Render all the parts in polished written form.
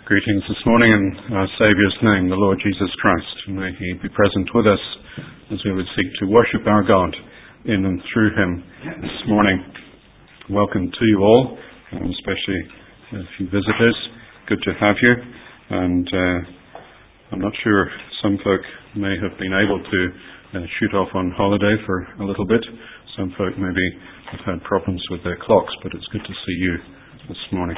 Greetings this morning in our Saviour's name, the Lord Jesus Christ. May He be present with us as we would seek to worship our God in and through Him this morning. Welcome to you all, especially a few visitors. Good to have you. And I'm not sure, some folk may have been able to shoot off on holiday for a little bit. Some folk maybe have had problems with their clocks, but it's good to see you this morning.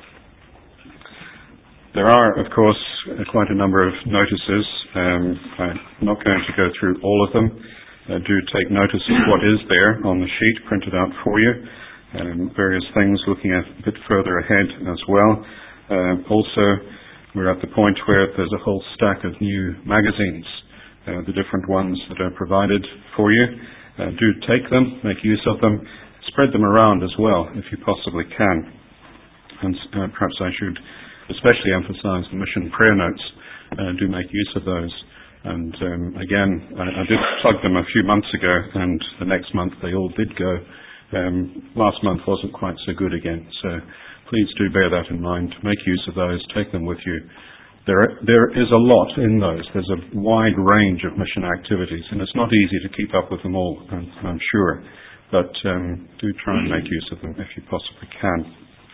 There are, of course, quite a number of notices. I'm not going to go through all of them. Do take notice of what is there on the sheet printed out for you. Various things looking at a bit further ahead as well. Also, we're at the point where there's a whole stack of new magazines, the different ones that are provided for you. Do take them, make use of them, spread them around as well if you possibly can. And perhaps I should especially emphasize the mission prayer notes. Do make use of those. And again, I did plug them a few months ago, and the next month they all did go. Last month wasn't quite so good again, so please do bear that in mind. Make use of those, take them with you. There is a lot in those. There's a wide range of mission activities, and it's not easy to keep up with them all, I'm sure. But do try and make use of them if you possibly can.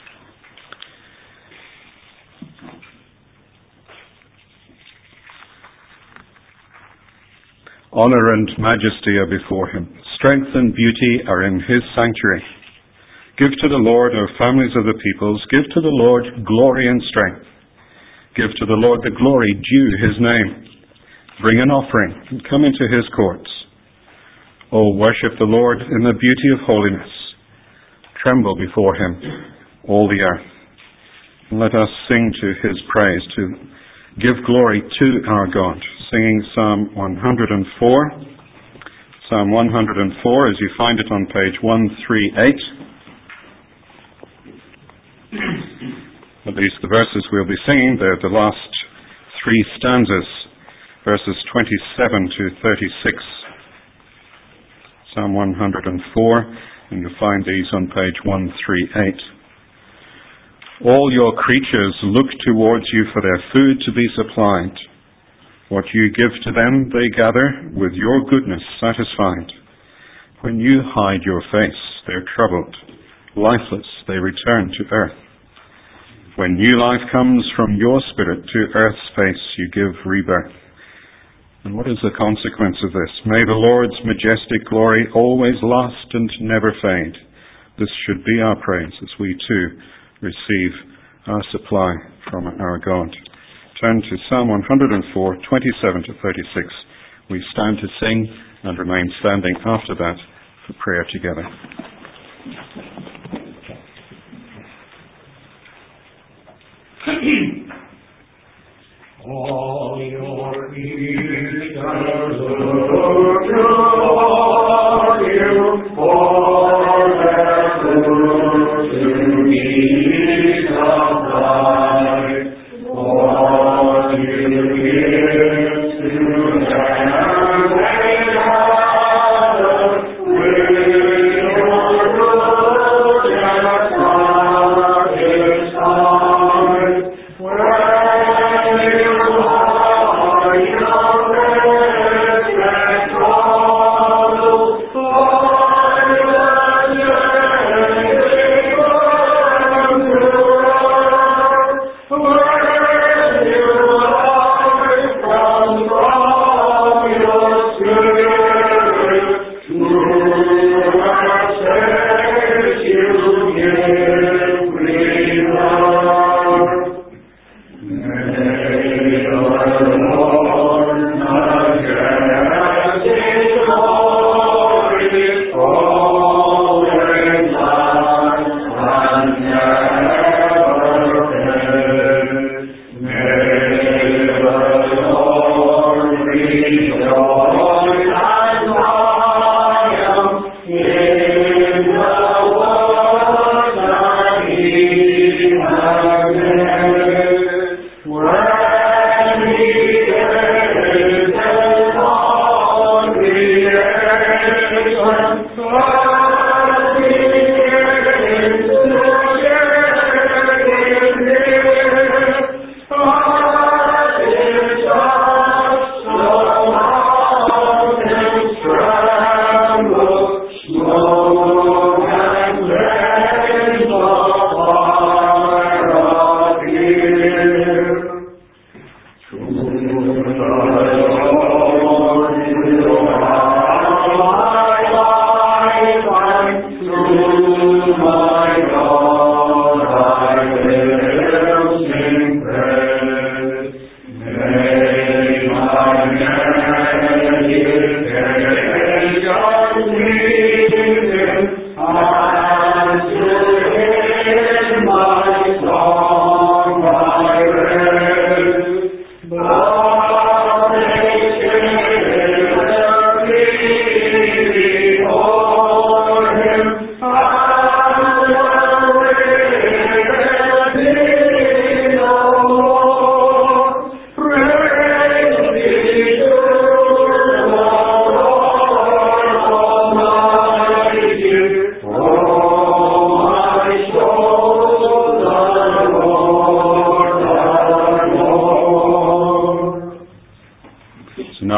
Honor and majesty are before Him. Strength and beauty are in His sanctuary. Give to the Lord, O families of the peoples. Give to the Lord glory and strength. Give to the Lord the glory due His name. Bring an offering and come into His courts. O worship the Lord in the beauty of holiness. Tremble before Him, all the earth. And let us sing to His praise, to give glory to our God. Singing Psalm 104. Psalm 104, as you find it on page 138. At least the verses we'll be singing, they're the last three stanzas, verses 27 to 36. Psalm 104, and you'll find these on page 138. All your creatures look towards you for their food to be supplied. What you give to them they gather, with your goodness satisfied. When you hide your face, they're troubled. Lifeless, they return to earth. When new life comes from your spirit to earth's face, you give rebirth. And what is the consequence of this? May the Lord's majestic glory always last and never fade. This should be our praise as we too receive our supply from our God. Turn to Psalm 104, 27 to 36. We stand to sing and remain standing after that for prayer together. All your creatures look to you for their food to be supplied. What you give to them they gather, with your goodness satisfied. When you hide your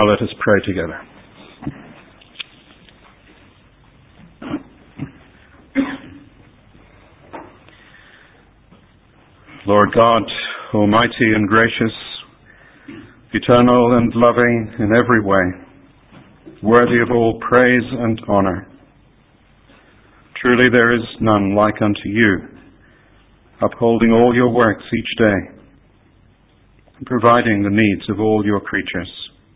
let us pray together. Lord God, almighty and gracious, eternal and loving in every way, worthy of all praise and honour. Truly there is none like unto you, upholding all your works each day, and providing the needs of all your creatures.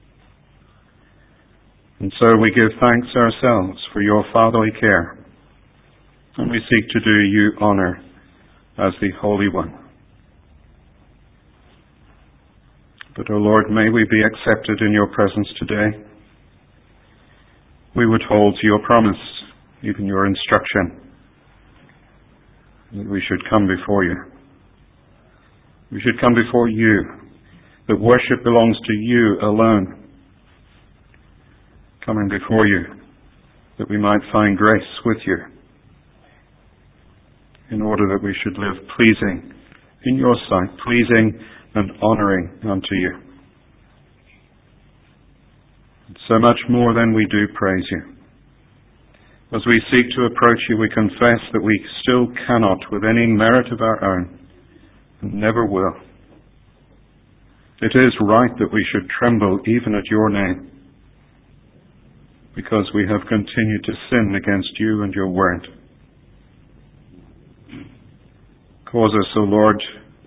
And so we give thanks ourselves for your fatherly care, and we seek to do you honour as the Holy One. But, O Lord, may we be accepted in your presence today. We would hold to your promise, even your instruction, that we should come before you. We should come before you, that worship belongs to you alone. Coming before you, that we might find grace with you, in order that we should live pleasing in your sight, pleasing and honouring unto you. So much more than we do praise you. As we seek to approach you, we confess that we still cannot, with any merit of our own, and never will. It is right that we should tremble even at your name, because we have continued to sin against you and your word. Cause us, O Lord,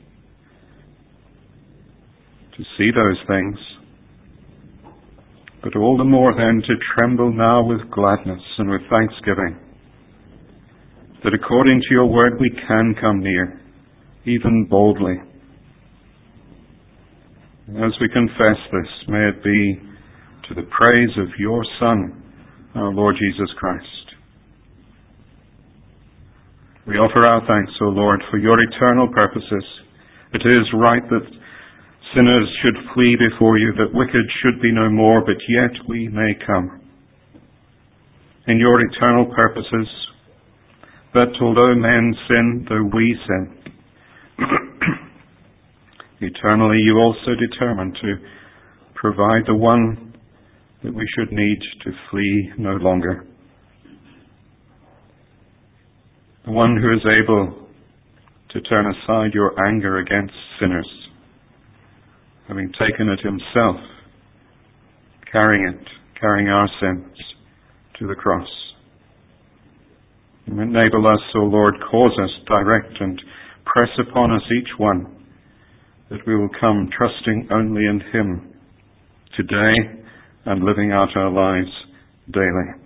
to see those things, but all the more then to tremble now with gladness and with thanksgiving, that according to your word we can come near, even boldly. As we confess this, may it be to the praise of your Son, our Lord Jesus Christ. We offer our thanks, O Lord, for your eternal purposes. It is right that sinners should flee before you, that wicked should be no more, but yet we may come. In your eternal purposes, that although men sin, though we sin, eternally you also determine to provide the one that we should need to flee no longer. The one who is able to turn aside your anger against sinners, having taken it himself, carrying our sins to the cross. And enable us, O Lord, cause us, direct and press upon us each one, that we will come trusting only in him today and living out our lives daily.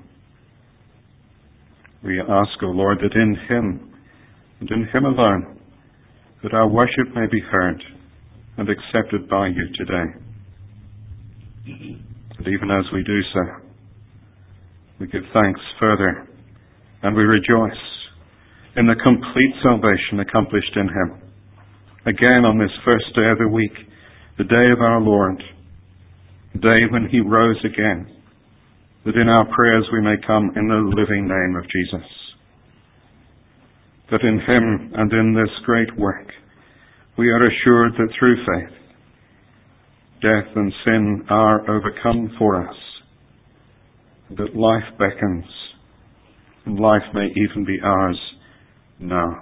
We ask, O Lord, that in him and in him alone, that our worship may be heard and accepted by you today. And even as we do so, we give thanks further, and we rejoice in the complete salvation accomplished in him. Again on this first day of the week, the day of our Lord, the day when he rose again, that in our prayers we may come in the living name of Jesus. That in him and in this great work, we are assured that through faith, death and sin are overcome for us, that life beckons, and life may even be ours now.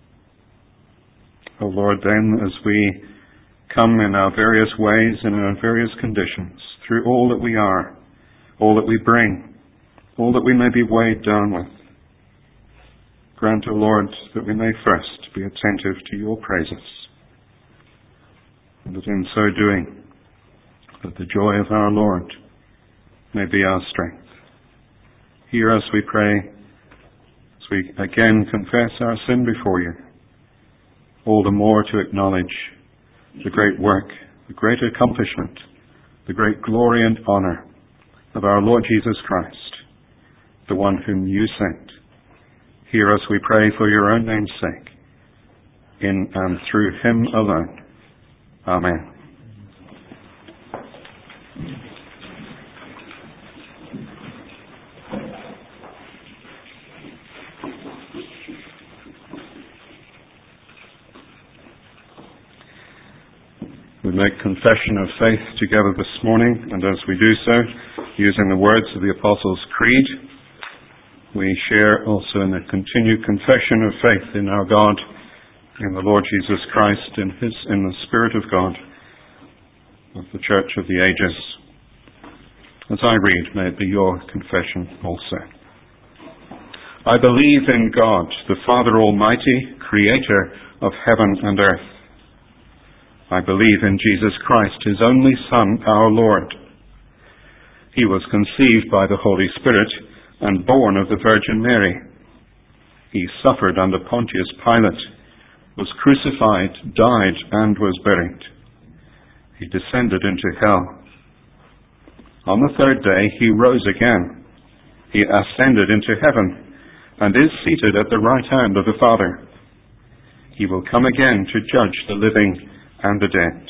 O Lord, then, as we come in our various ways and in our various conditions, through all that we are, all that we bring, all that we may be weighed down with, grant, O Lord, that we may first be attentive to your praises, and that in so doing, that the joy of our Lord may be our strength. Hear us, we pray, as we again confess our sin before you, all the more to acknowledge the great work, the great accomplishment, the great glory and honour of our Lord Jesus Christ, the one whom you sent. Hear us, we pray, for your own name's sake, in and through him alone. Amen. We make confession of faith together this morning, and as we do so, using the words of the Apostles' Creed, we share also in the continued confession of faith in our God, in the Lord Jesus Christ, in the Spirit of God, of the Church of the Ages. As I read, may it be your confession also. I believe in God, the Father Almighty, Creator of heaven and earth. I believe in Jesus Christ, His only Son, our Lord. He was conceived by the Holy Spirit and born of the Virgin Mary. He suffered under Pontius Pilate, was crucified, died, and was buried. He descended into hell. On the third day he rose again. He ascended into heaven and is seated at the right hand of the Father. He will come again to judge the living and the dead.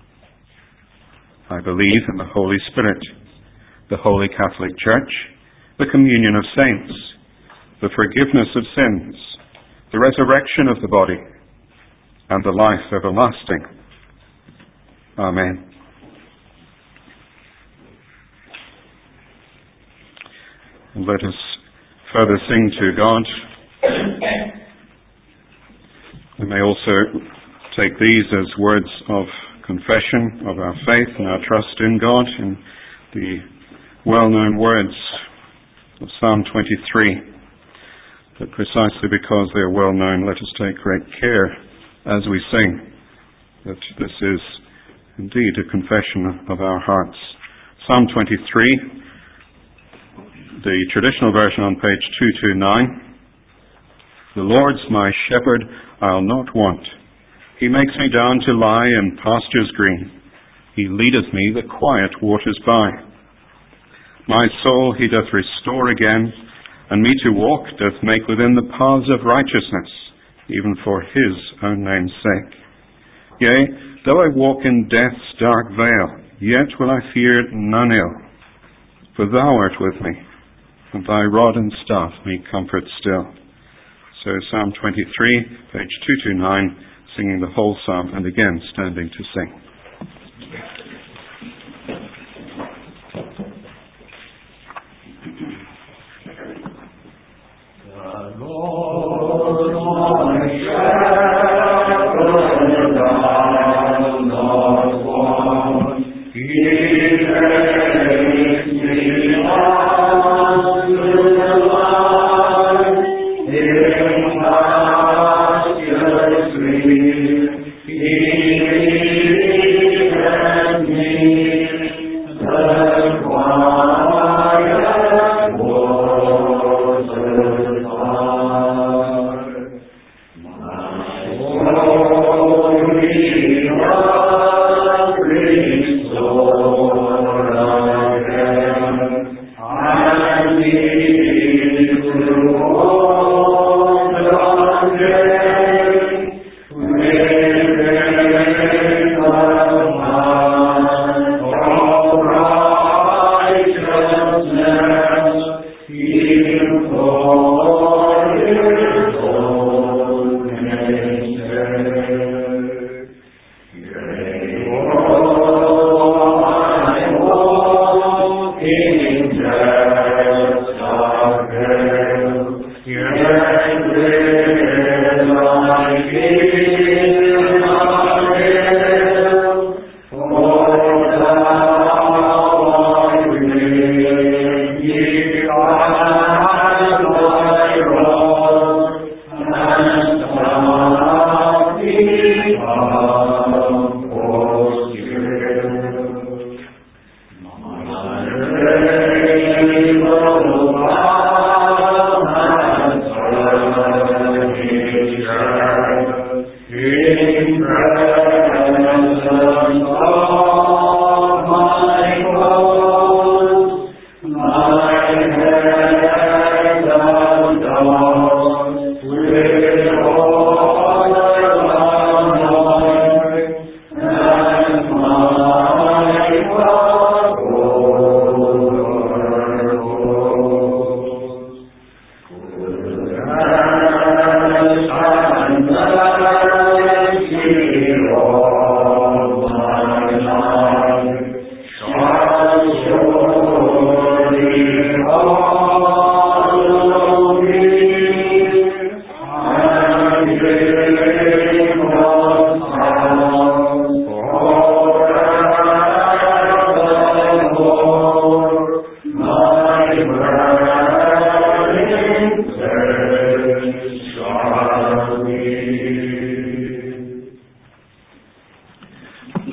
I believe in the Holy Spirit, the Holy Catholic Church, the communion of saints, the forgiveness of sins, the resurrection of the body, and the life everlasting. Amen. And let us further sing to God. We may also take these as words of confession of our faith and our trust in God, in the well-known words of Psalm 23. But precisely because they are well-known, let us take great care as we sing that this is indeed a confession of our hearts. Psalm 23, the traditional version on page 229. The Lord's my shepherd, I'll not want. He makes me down to lie in pastures green. He leadeth me the quiet waters by. My soul he doth restore again, and me to walk doth make within the paths of righteousness, even for his own name's sake. Yea, though I walk in death's dark vale, yet will I fear none ill. For thou art with me, and thy rod and staff me comfort still. So Psalm 23, page 229, singing the whole psalm, and again standing to sing. The Lord my shepherd, I'll not want. He makes me lie in pastures green.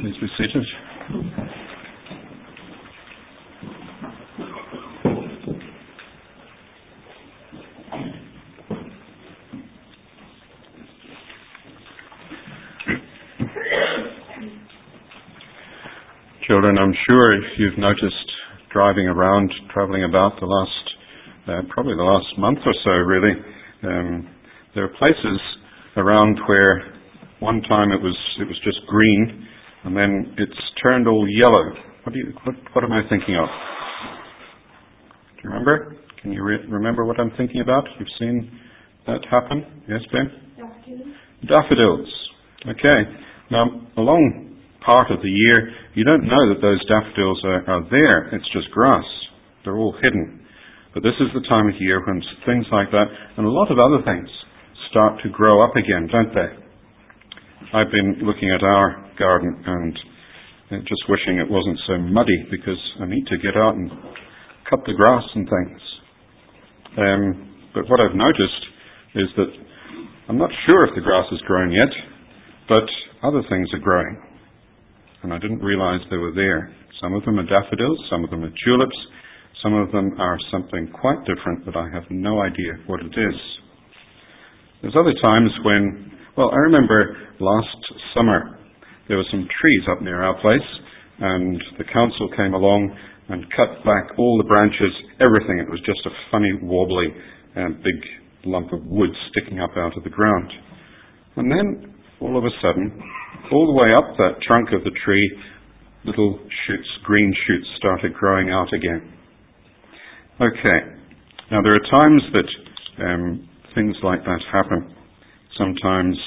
Please be seated. Children, I'm sure you've noticed driving around, travelling about probably the last month or so really, there are places around where one time it was just green, and then it's turned all yellow. What am I thinking of? Do you remember? Can you remember what I'm thinking about? You've seen that happen? Yes, Ben? Daffodils. Okay. Now, along part of the year, you don't know that those daffodils are there. It's just grass. They're all hidden. But this is the time of year when things like that, and a lot of other things, start to grow up again, don't they? I've been looking at our garden and just wishing it wasn't so muddy, because I need to get out and cut the grass and things. But what I've noticed is that I'm not sure if the grass is growing yet, but other things are growing. And I didn't realize they were there. Some of them are daffodils, some of them are tulips, some of them are something quite different that I have no idea what it is. There's other times when, I remember last summer there were some trees up near our place, and the council came along and cut back all the branches, everything. It was just a funny, wobbly, big lump of wood sticking up out of the ground. And then, all of a sudden, all the way up that trunk of the tree, little shoots, green shoots, started growing out again. Okay. Now, there are times that things like that happen. Sometimes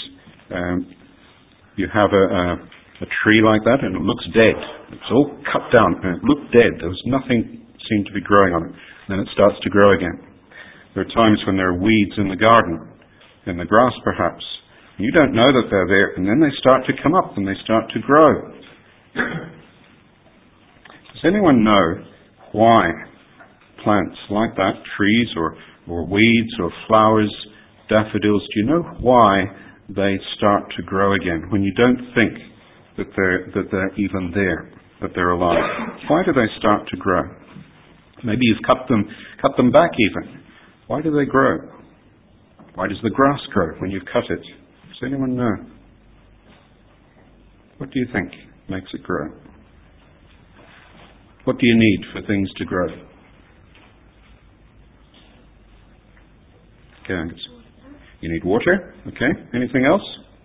you have a tree like that and it looks dead. It's all cut down and it looked dead. There was nothing seemed to be growing on it. Then it starts to grow again. There are times when there are weeds in the garden, in the grass perhaps. You don't know that they're there, and then they start to come up and they start to grow. Does anyone know why plants like that, trees or weeds or flowers, daffodils, do you know why they start to grow again when you don't think that they're even there, that they're alive? Why do they start to grow? Maybe you've cut them back even. Why do they grow? Why does the grass grow when you cut it? Does anyone know? What do you think makes it grow? What do you need for things to grow? Okay, you need water. Okay, anything else?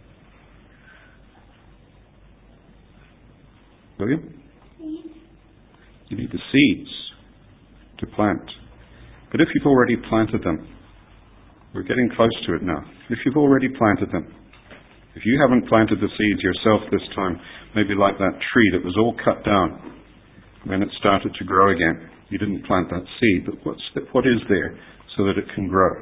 William? You need the seeds to plant. But if you've already planted them, we're getting close to it now. If you've already planted them, if you haven't planted the seeds yourself this time, maybe like that tree that was all cut down, then it started to grow again. You didn't plant that seed, but what is there so that it can grow?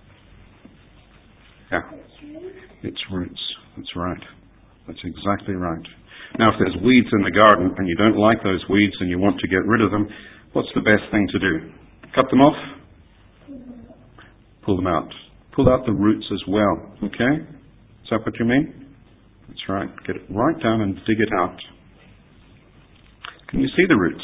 Yeah, it's roots. That's right. That's exactly right. Now, if there's weeds in the garden and you don't like those weeds and you want to get rid of them, what's the best thing to do? Cut them off? Pull them out. Pull out the roots as well. Okay? Is that what you mean? That's right. Get it right down and dig it out. Can you see the roots?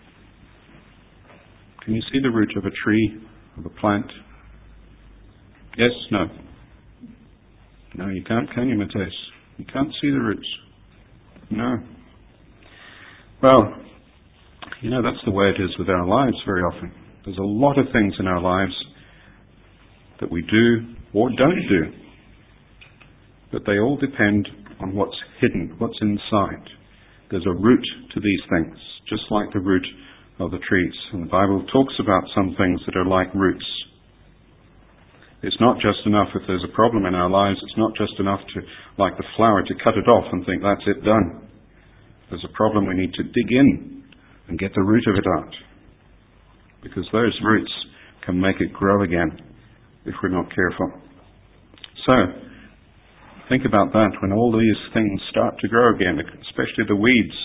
Can you see the root of a tree, of a plant? Yes? No? No, you can't, can you, Matthias? You can't see the roots. No. Well, that's the way it is with our lives very often. There's a lot of things in our lives that we do or don't do. But they all depend on what's hidden, what's inside. There's a root to these things, just like the root of the trees. And the Bible talks about some things that are like roots. It's not just enough if there's a problem in our lives, it's not just enough to, like the flower, to cut it off and think that's it done. If there's a problem, we need to dig in and get the root of it out. Because those roots can make it grow again if we're not careful. So, think about that when all these things start to grow again, especially the weeds.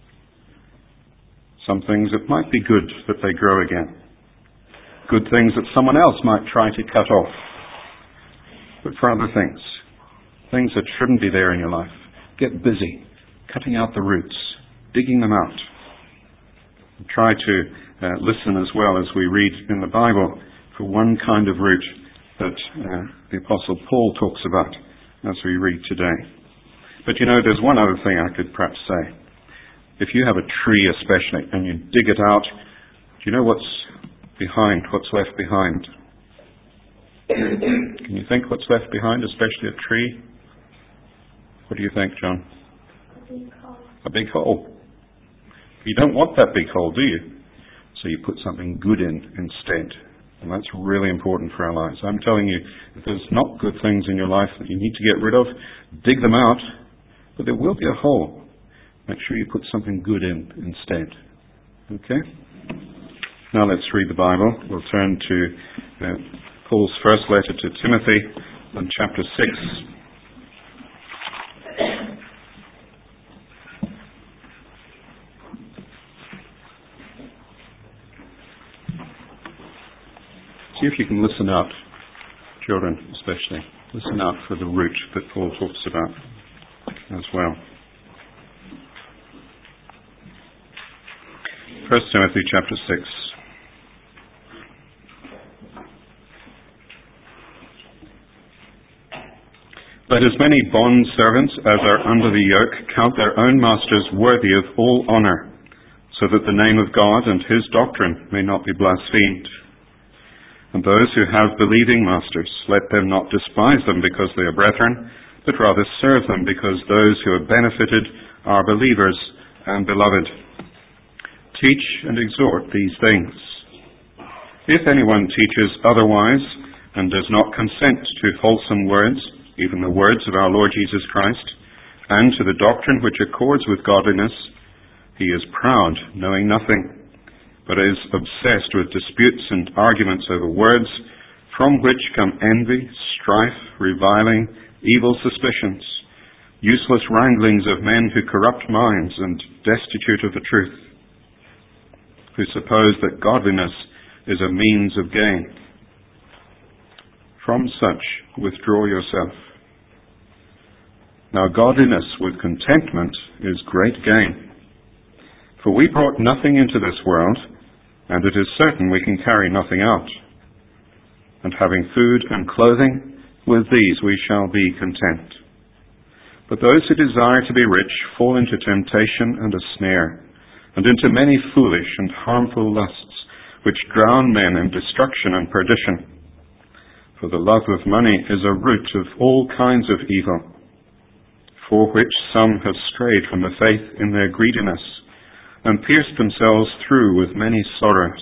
Some things it might be good that they grow again. Good things that someone else might try to cut off. But for other things that shouldn't be there in your life, get busy. cutting out the roots, digging them out. Try to listen as well as we read in the Bible for one kind of root that the Apostle Paul talks about as we read today. But there's one other thing I could perhaps say. If you have a tree especially and you dig it out, do you know what's left behind? Can you think what's left behind, especially a tree? What do you think, John? A big hole. A big hole. You don't want that big hole, do you? So you put something good in instead. And that's really important for our lives. I'm telling you, if there's not good things in your life that you need to get rid of, dig them out, but there will be a hole. Make sure you put something good in instead. Okay? Now let's read the Bible. We'll turn to Paul's first letter to Timothy in chapter 6. See if you can listen out, children especially. Listen out for the root that Paul talks about as well. 1 Timothy chapter 6. Let as many bond servants as are under the yoke count their own masters worthy of all honor, so that the name of God and his doctrine may not be blasphemed. And those who have believing masters, let them not despise them because they are brethren, but rather serve them because those who are benefited are believers and beloved. Teach and exhort these things. If anyone teaches otherwise and does not consent to wholesome words, even the words of our Lord Jesus Christ, and to the doctrine which accords with godliness, he is proud, knowing nothing, but is obsessed with disputes and arguments over words, from which come envy, strife, reviling, evil suspicions, useless wranglings of men who corrupt minds and destitute of the truth, who suppose that godliness is a means of gain. From such withdraw yourself. Now godliness with contentment is great gain. For we brought nothing into this world, and it is certain we can carry nothing out. And having food and clothing, with these we shall be content. But those who desire to be rich fall into temptation and a snare, and into many foolish and harmful lusts, which drown men in destruction and perdition. For the love of money is a root of all kinds of evil, for which some have strayed from the faith in their greediness, and pierced themselves through with many sorrows.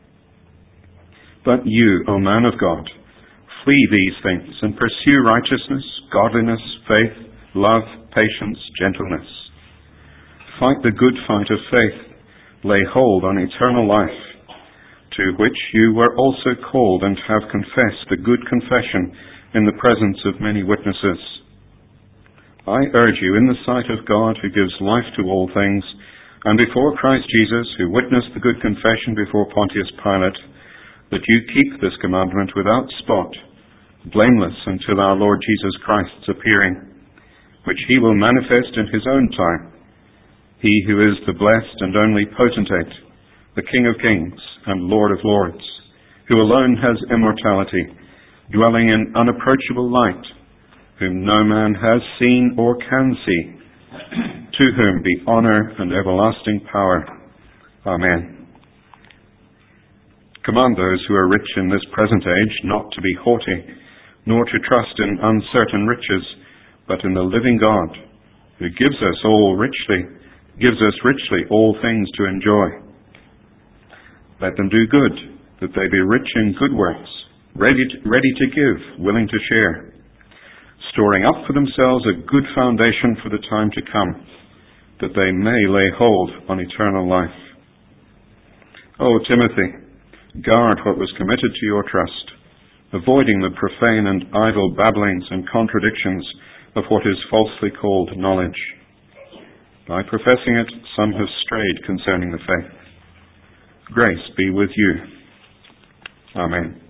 But you, O man of God, flee these things, and pursue righteousness, godliness, faith, love, patience, gentleness. Fight the good fight of faith. Lay hold on eternal life, to which you were also called and have confessed the good confession in the presence of many witnesses. I urge you in the sight of God, who gives life to all things, and before Christ Jesus, who witnessed the good confession before Pontius Pilate, that you keep this commandment without spot, blameless until our Lord Jesus Christ's appearing, which he will manifest in his own time. He who is the blessed and only potentate, the King of kings and Lord of lords, who alone has immortality, dwelling in unapproachable light, whom no man has seen or can see, to whom be honor and everlasting power. Amen. Command those who are rich in this present age not to be haughty, nor to trust in uncertain riches, but in the living God, who gives us richly all things to enjoy. Let them do good, that they be rich in good works, ready to give, willing to share, storing up for themselves a good foundation for the time to come, that they may lay hold on eternal life. O Timothy, guard what was committed to your trust, avoiding the profane and idle babblings and contradictions of what is falsely called knowledge. By professing it, some have strayed concerning the faith. Grace be with you. Amen.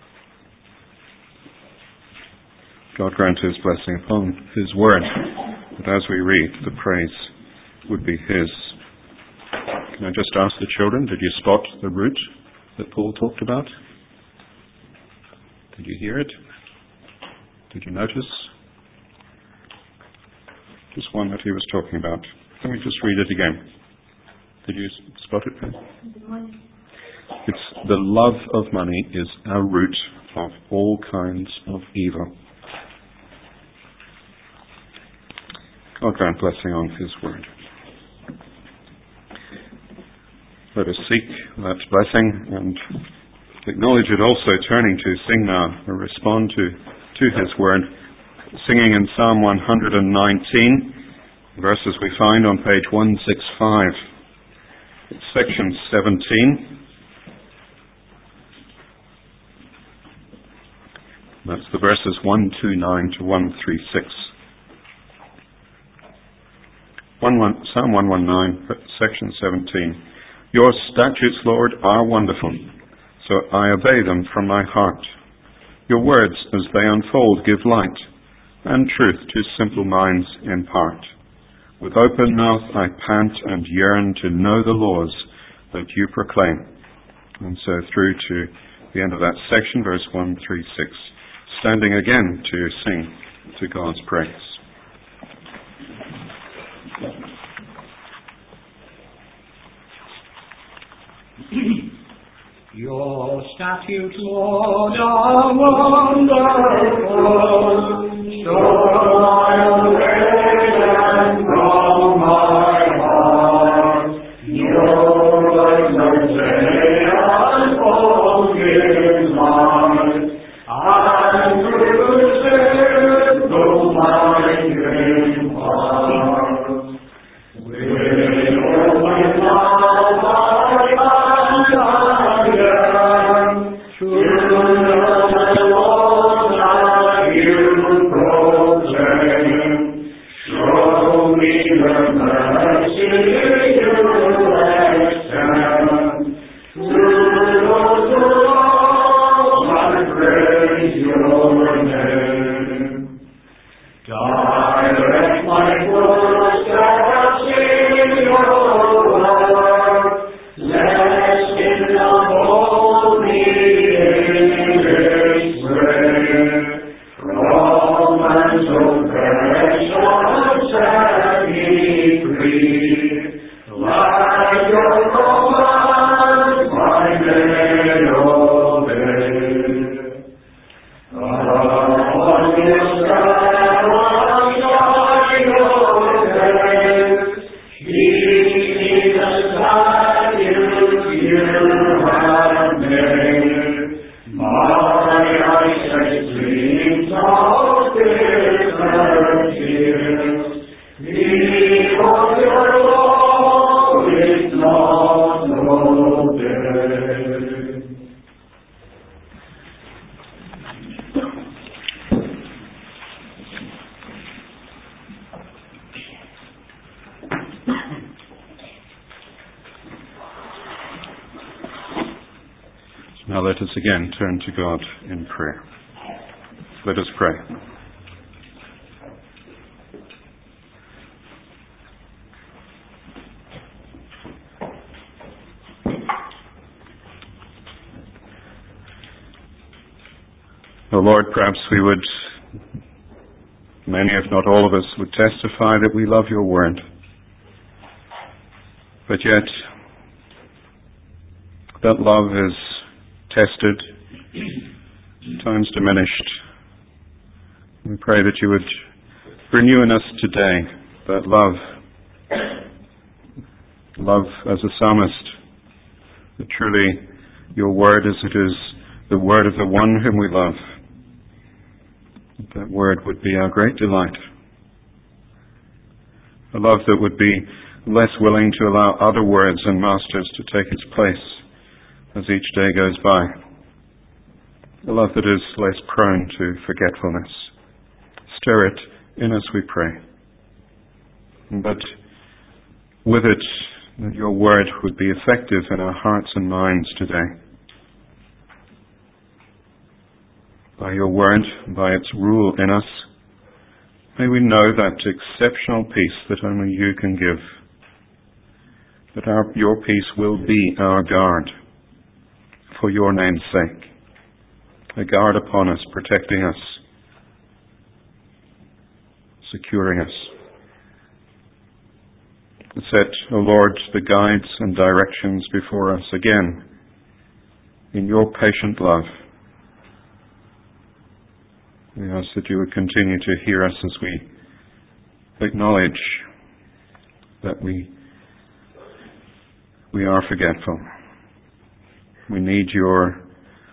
God grant his blessing upon his word. that as we read, the praise would be His. Can I just ask the children, did you spot the root that Paul talked about? Did you hear it? Did you notice? Just one that he was talking about. Let me just read it again. Did you spot it? It's the love of money is a root of all kinds of evil. God grant blessing on His word. Let us seek that blessing and acknowledge it also, turning to sing now or respond to His word, singing in Psalm 119, verses we find on page 165. It's section 17. That's the verses 129 to 136. Psalm 119, section 17. Your statutes, Lord, are wonderful, so I obey them from my heart. Your words, as they unfold, give light, and truth to simple minds impart. With open mouth I pant and yearn to know the laws that you proclaim. And so through to the end of that section, verse 136. Standing again to sing to God's praise. Your statutes, Lord, are wonderful, so I obey them from my heart. Your words are say unfold in mine, and through simple mind impart. With open mouth I Now let us again turn to God in prayer. Let us pray. O Lord, perhaps we would, many if not all of us, would testify that we love your word. But yet, that love is tested, times diminished. We pray that you would renew in us today that love as a psalmist, that truly your word as it is the word of the one whom we love. That word would be our great delight. A love that would be less willing to allow other words and masters to take its place as each day goes by. A love that is less prone to forgetfulness. Stir it in us, we pray. But with it, that your word would be effective in our hearts and minds today. By your word, by its rule in us, May we know that exceptional peace that only you can give, that your peace will be our guard for your name's sake, a guard upon us, protecting us, securing us. Set, O Lord, the guides and directions before us again in your patient love. We ask that you would continue to hear us as we acknowledge that we are forgetful. We need your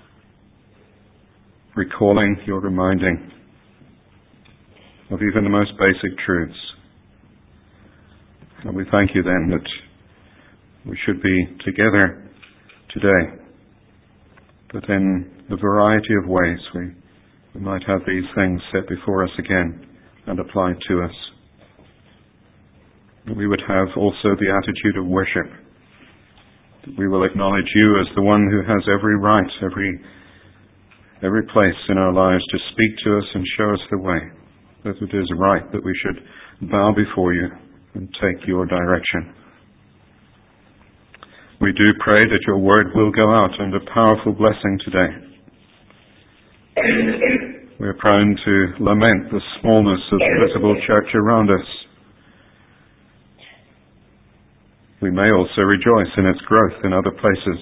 recalling, your reminding of even the most basic truths. And we thank you then that we should be together today, that in a variety of ways we might have these things set before us again and applied to us. That we would have also the attitude of worship, that we will acknowledge you as the one who has every right, every place in our lives to speak to us and show us the way, that it is right that we should bow before you and take your direction. We do pray that your word will go out and a powerful blessing today. We are prone to lament the smallness of the visible church around us. We may also rejoice in its growth in other places.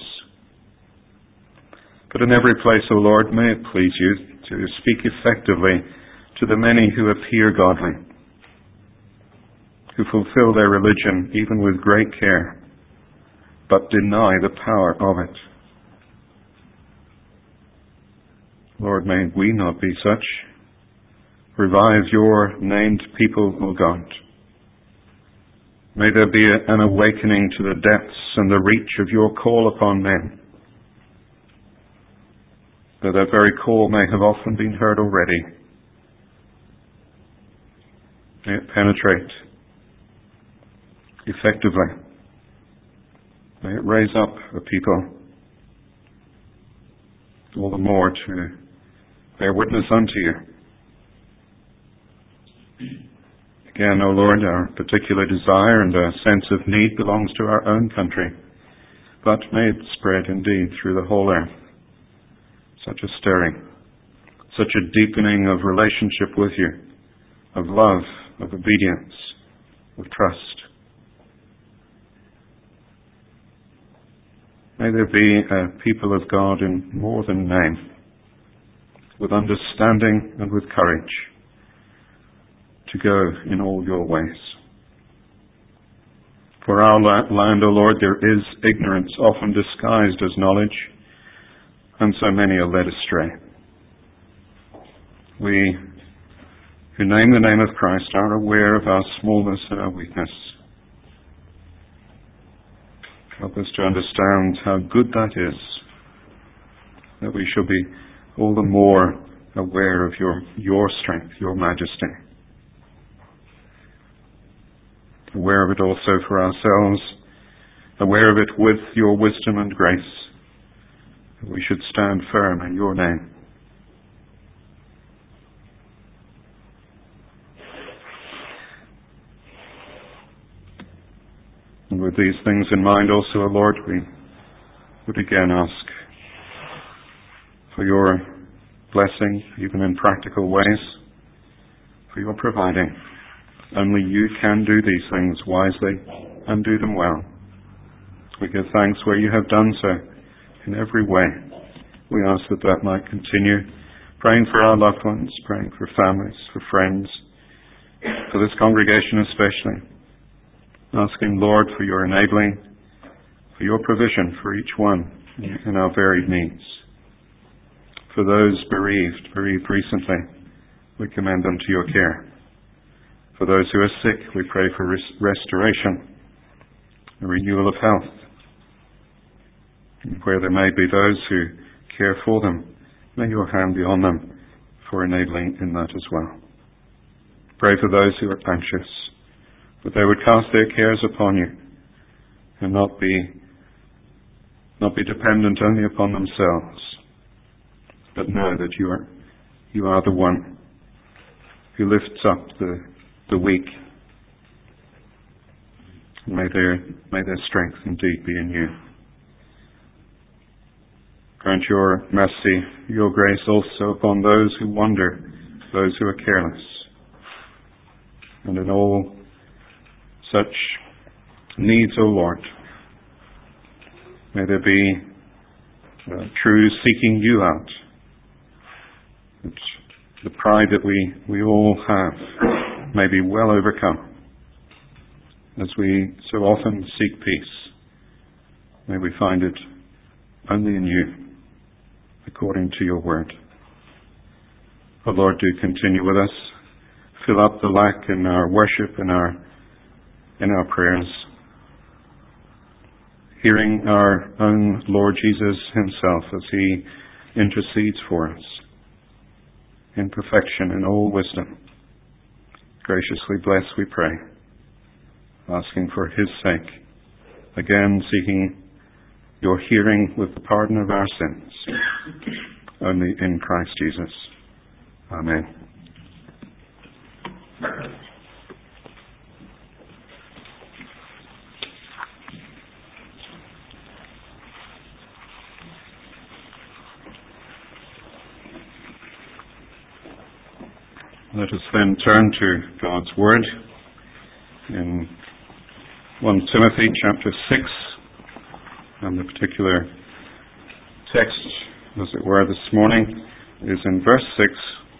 But in every place, O Lord, may it please you to speak effectively to the many who appear godly, who fulfill their religion even with great care, but deny the power of it. Lord, may we not be such. Revive your named people, O God. May there be an awakening to the depths and the reach of your call upon men, though that very call may have often been heard already. May it penetrate effectively. May it raise up a people all the more to bear witness unto you. Again, O Lord, our particular desire and our sense of need belongs to our own country, but may it spread indeed through the whole earth. Such a stirring, such a deepening of relationship with you, of love, of obedience, of trust. May there be a people of God in more than name, with understanding and with courage, to go in all your ways. For our land, O Lord, there is ignorance often disguised as knowledge, and so many are led astray. We who name the name of Christ are aware of our smallness and our weakness. Help us to understand how good that is, that we shall be all the more aware of your strength, your majesty. Aware of it also for ourselves, aware of it with your wisdom and grace, that we should stand firm in your name. And with these things in mind also, O Lord, we would again ask for your blessing, even in practical ways, for your providing. Only you can do these things wisely and do them well. We give thanks where you have done so in every way. We ask that that might continue, praying for our loved ones, praying for families, for friends, for this congregation especially, asking, Lord, for your enabling, for your provision for each one in our varied needs. For those bereaved recently, we commend them to your care. For those who are sick, we pray for restoration, a renewal of health. And where there may be those who care for them, may your hand be on them for enabling in that as well. Pray for those who are anxious, that they would cast their cares upon you and not be dependent only upon themselves, but know that you are the one who lifts up the weak. May their strength indeed be in you. Grant your mercy, your grace also upon those who wander, those who are careless. And in all such needs, O Lord, may there be true seeking you out. That the pride that we all have may be well overcome. As we so often seek peace, may we find it only in you, according to your word. O Lord, do continue with us. Fill up the lack in our worship, in our prayers. Hearing our own Lord Jesus himself as he intercedes for us in perfection and all wisdom. Graciously bless, we pray, asking for his sake, again seeking your hearing with the pardon of our sins, only in Christ Jesus. Amen. Let us then turn to God's Word in 1 Timothy chapter 6, and the particular text, as it were, this morning is in verse 6.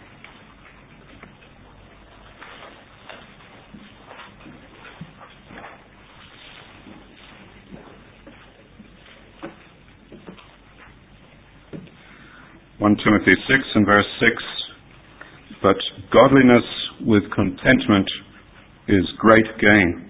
Timothy 6 and verse 6, but godliness with contentment is great gain.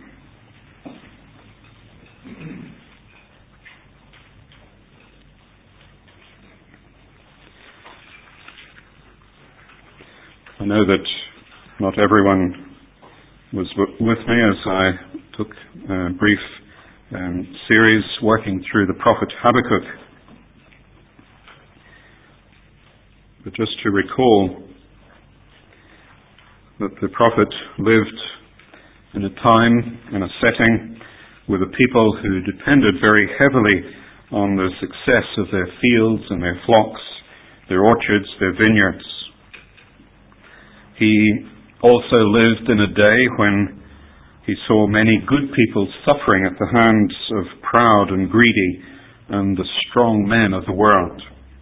I know that not everyone was with me as I took a brief series working through the prophet Habakkuk. But just to recall that the prophet lived in a time, in a setting, with a people who depended very heavily on the success of their fields and their flocks, their orchards, their vineyards. He also lived in a day when he saw many good people suffering at the hands of proud and greedy and the strong men of the world.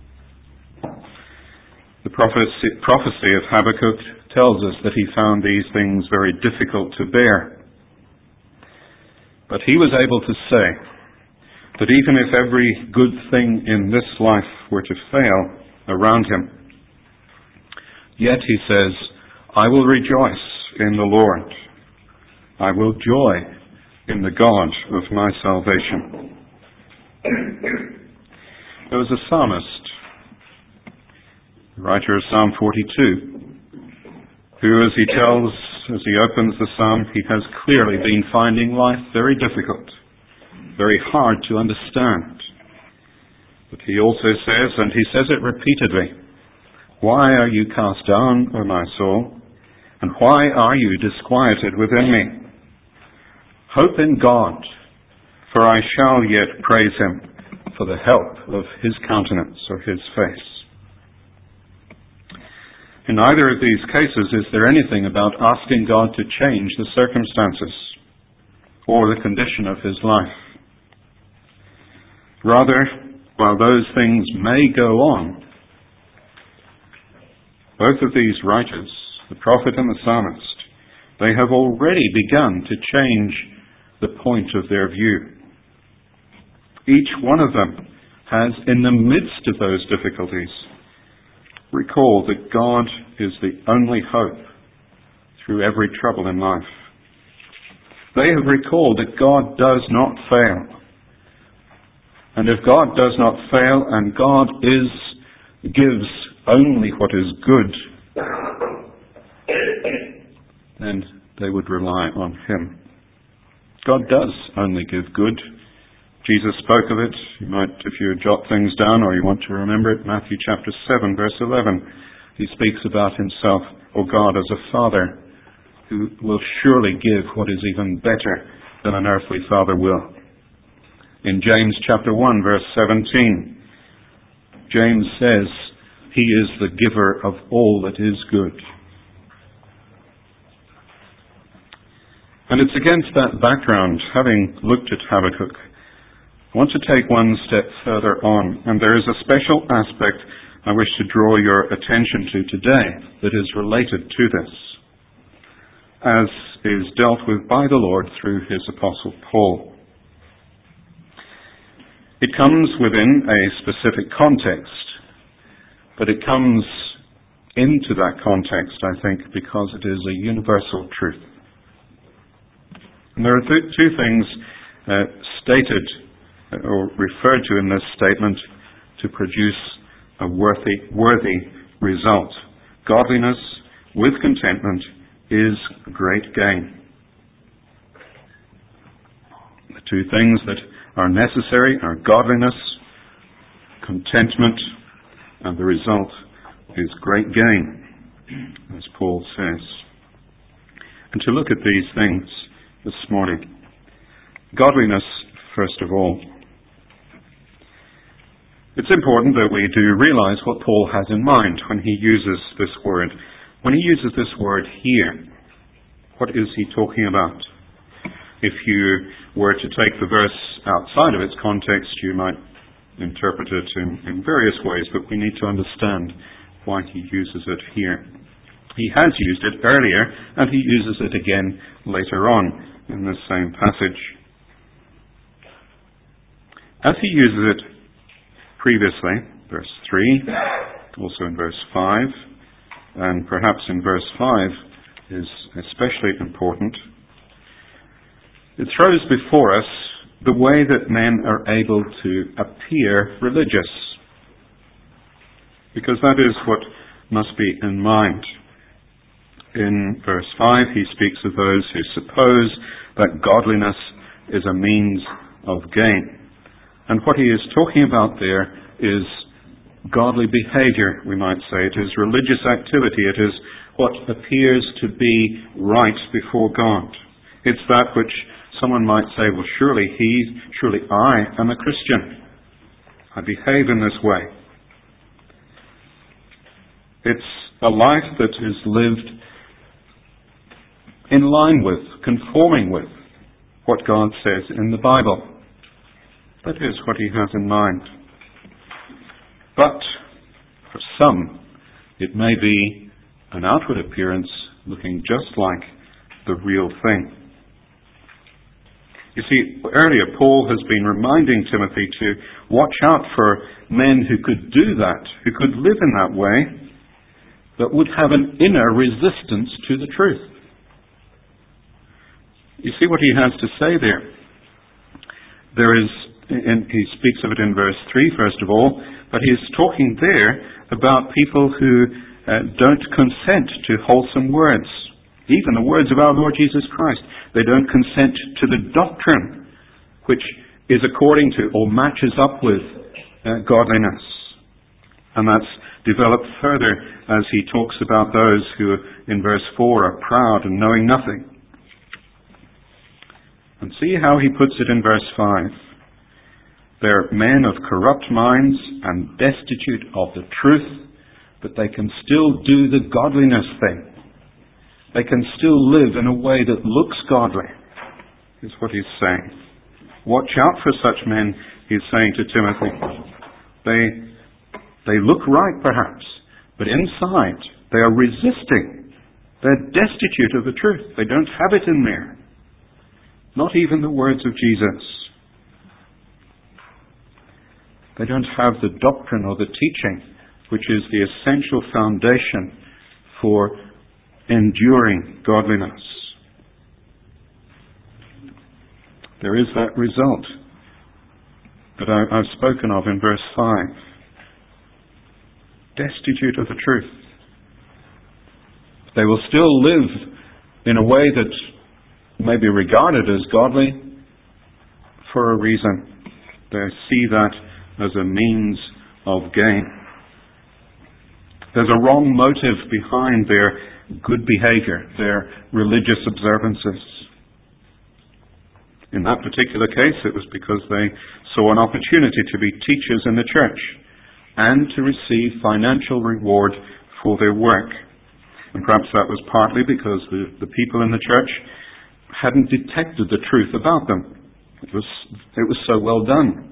The prophecy of Habakkuk tells us that he found these things very difficult to bear. But he was able to say that even if every good thing in this life were to fail around him, yet he says, I will rejoice in the Lord. I will joy in the God of my salvation. There was a psalmist, the writer of Psalm 42, who, as he tells, as he opens the psalm, he has clearly been finding life very difficult, very hard to understand. But he also says, and he says it repeatedly, why are you cast down, O my soul? And why are you disquieted within me? Hope in God, for I shall yet praise him for the help of his countenance or his face. In neither of these cases is there anything about asking God to change the circumstances or the condition of his life. Rather, while those things may go on, both of these writers, the prophet and the psalmist, they have already begun to change the point of their view. Each one of them has, in the midst of those difficulties, recall that God is the only hope through every trouble in life. They have recalled that God does not fail. And if God does not fail and God gives only what is good, then they would rely on him. God does only give good. Jesus spoke of it. You might, if you jot things down or you want to remember it, Matthew chapter 7, verse 11. He speaks about himself, or God, as a father who will surely give what is even better than an earthly father will. In James chapter 1, verse 17, James says, He is the giver of all that is good. And it's against that background, having looked at Habakkuk, I want to take one step further on, and there is a special aspect I wish to draw your attention to today that is related to this, as is dealt with by the Lord through his Apostle Paul. It comes within a specific context, but it comes into that context, I think, because it is a universal truth. And there are two things stated or referred to in this statement to produce a worthy result. Godliness with contentment is great gain. The two things that are necessary are godliness, contentment, and the result is great gain, as Paul says. And to look at these things this morning. Godliness, first of all. It's important that we do realize what Paul has in mind when he uses this word. When he uses this word here, what is he talking about? If you were to take the verse outside of its context, you might interpret it in various ways, but we need to understand why he uses it here. He has used it earlier, and he uses it again later on in the same passage. As he uses it previously, verse 3, also in verse 5, and perhaps in verse 5 is especially important, it throws before us the way that men are able to appear religious, because that is what must be in mind. In verse 5, he speaks of those who suppose that godliness is a means of gain. And what he is talking about there is godly behavior, we might say. It is religious activity. It is what appears to be right before God. It's that which someone might say, well, surely I am a Christian. I behave in this way. It's a life that is lived in line with, conforming with what God says in the Bible. That is what he has in mind. But for some, it may be an outward appearance looking just like the real thing. You see, earlier Paul has been reminding Timothy to watch out for men who could do that, who could live in that way, but would have an inner resistance to the truth. You see what he has to say there. He speaks of it in verse 3, first of all, but he is talking there about people who don't consent to wholesome words. Even the words of our Lord Jesus Christ. They don't consent to the doctrine which is according to or matches up with godliness. And that's developed further as he talks about those who, in verse 4, are proud and knowing nothing. And see how he puts it in verse 5. They're men of corrupt minds and destitute of the truth, but they can still do the godliness thing. They can still live in a way that looks godly, is what he's saying. Watch out for such men, he's saying to Timothy. They look right, perhaps, but inside they are resisting. They're destitute of the truth. They don't have it in there. Not even the words of Jesus. They don't have the doctrine or the teaching, which is the essential foundation for enduring godliness. There is that result that I've spoken of in verse 5. Destitute of the truth. They will still live in a way that may be regarded as godly for a reason. They see that as a means of gain. There's a wrong motive behind their good behavior, their religious observances. In that particular case, it was because they saw an opportunity to be teachers in the church and to receive financial reward for their work. And perhaps that was partly because the people in the church hadn't detected the truth about them. It was so well done.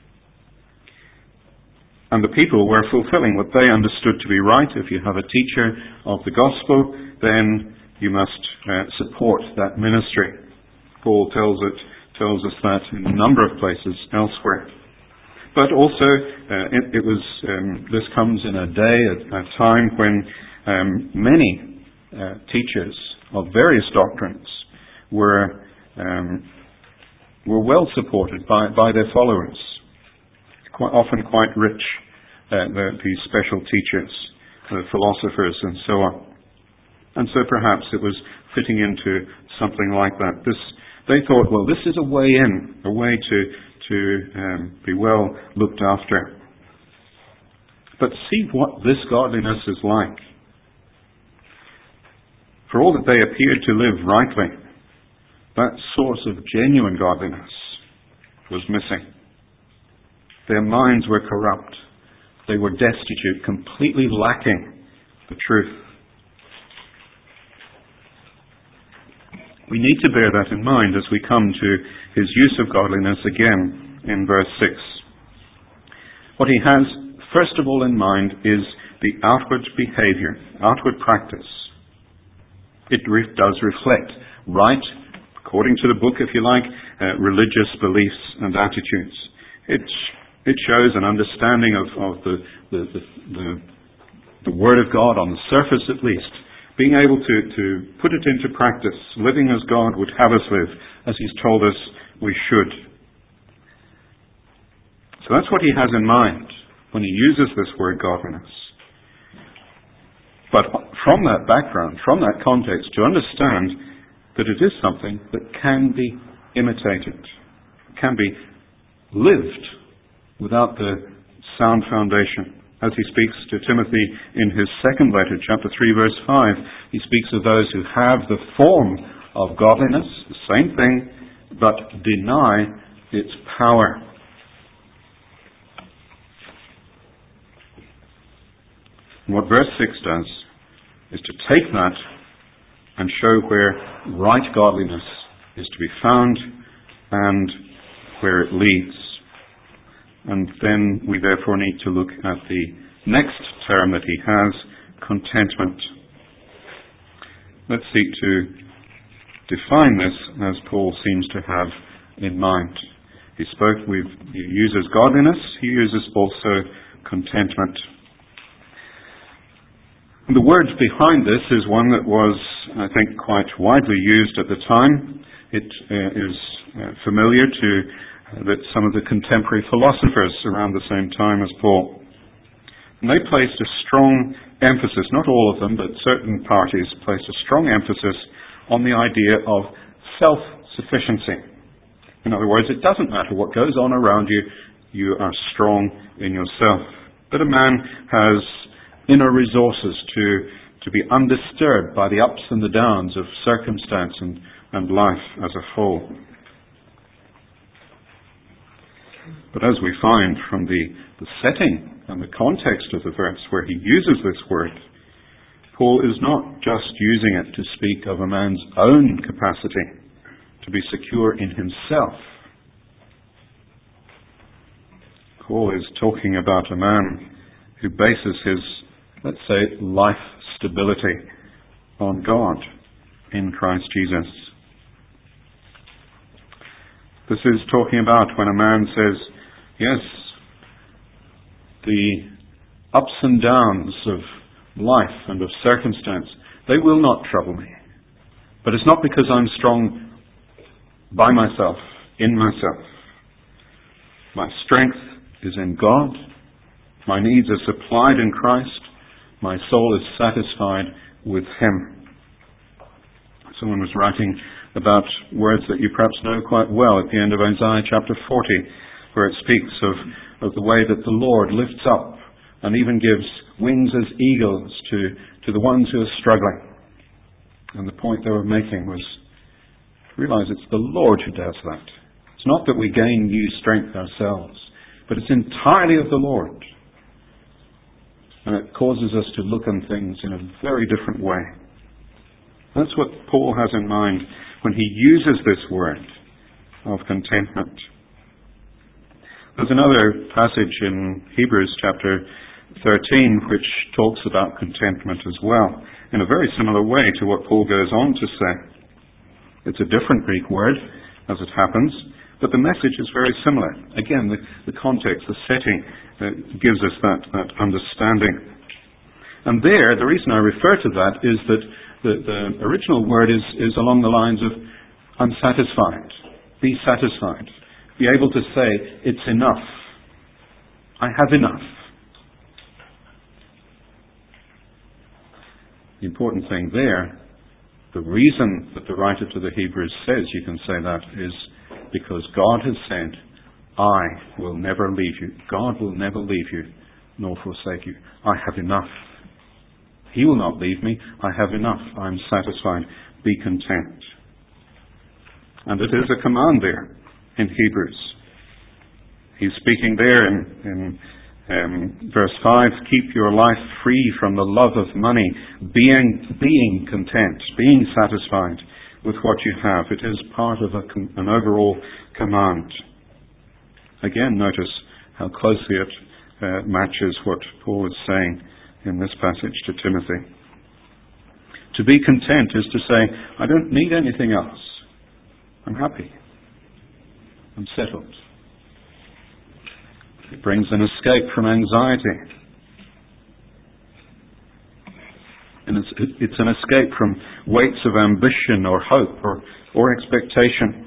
And the people were fulfilling what they understood to be right. If you have a teacher of the gospel, then you must support that ministry. Paul tells us that in a number of places elsewhere. But also, this comes in a day, a time when many teachers of various doctrines were well supported by their followers, often quite rich, these special teachers, the philosophers and so on. And so perhaps it was fitting into something like that. They thought, well, this is a way in, a way to be well looked after. But see what this godliness is like. For all that they appeared to live rightly, that source of genuine godliness was missing. Their minds were corrupt. They were destitute, completely lacking the truth. We need to bear that in mind as we come to his use of godliness again in verse 6. What he has, first of all, in mind is the outward behavior, outward practice. It does reflect right, according to the book, if you like, religious beliefs and attitudes. It shows an understanding of the Word of God on the surface at least, being able to put it into practice, living as God would have us live, as he's told us we should. So that's what he has in mind when he uses this word godliness. But from that background, from that context, to understand that it is something that can be imitated, can be lived without the sound foundation. As he speaks to Timothy in his second letter, chapter 3, verse 5, he speaks of those who have the form of godliness, the same thing, but deny its power. And what verse 6 does is to take that and show where right godliness is to be found and where it leads. And then we therefore need to look at the next term that he has, contentment. Let's seek to define this as Paul seems to have in mind. He uses godliness, he uses also contentment. And the word behind this is one that was, I think, quite widely used at the time. It is familiar to that some of the contemporary philosophers around the same time as Paul. And they placed a strong emphasis, not all of them, but certain parties placed a strong emphasis on the idea of self-sufficiency. In other words, it doesn't matter what goes on around you, you are strong in yourself. That a man has inner resources to be undisturbed by the ups and the downs of circumstance and life as a whole. But as we find from the setting and the context of the verse where he uses this word, Paul is not just using it to speak of a man's own capacity to be secure in himself. Paul is talking about a man who bases his, let's say, life stability on God in Christ Jesus. This is talking about when a man says, yes, the ups and downs of life and of circumstance, they will not trouble me. But it's not because I'm strong by myself, in myself. My strength is in God. My needs are supplied in Christ. My soul is satisfied with Him. Someone was writing about words that you perhaps know quite well at the end of Isaiah chapter 40, where it speaks of the way that the Lord lifts up and even gives wings as eagles to the ones who are struggling. And the point they were making was, realize it's the Lord who does that. It's not that we gain new strength ourselves, but it's entirely of the Lord. And it causes us to look on things in a very different way. That's what Paul has in mind when he uses this word of contentment. There's another passage in Hebrews chapter 13 which talks about contentment as well, in a very similar way to what Paul goes on to say. It's a different Greek word, as it happens, but the message is very similar. Again, the context, the setting gives us that understanding. And there, the reason I refer to that is that the original word is along the lines of, I'm satisfied, be satisfied, be able to say, it's enough, I have enough. The important thing there, the reason that the writer to the Hebrews says you can say that is because God has said, I will never leave you. God will never leave you nor forsake you. I have enough. He will not leave me. I have enough. I am satisfied. Be content. And it is a command there in Hebrews. He's speaking there in verse 5, keep your life free from the love of money, being content, being satisfied with what you have. It is part of an overall command. Again, notice how closely it matches what Paul is saying in this passage to Timothy. To be content is to say, I don't need anything else. I'm happy. I'm settled. It brings an escape from anxiety. And it's an escape from weights of ambition or hope or expectation.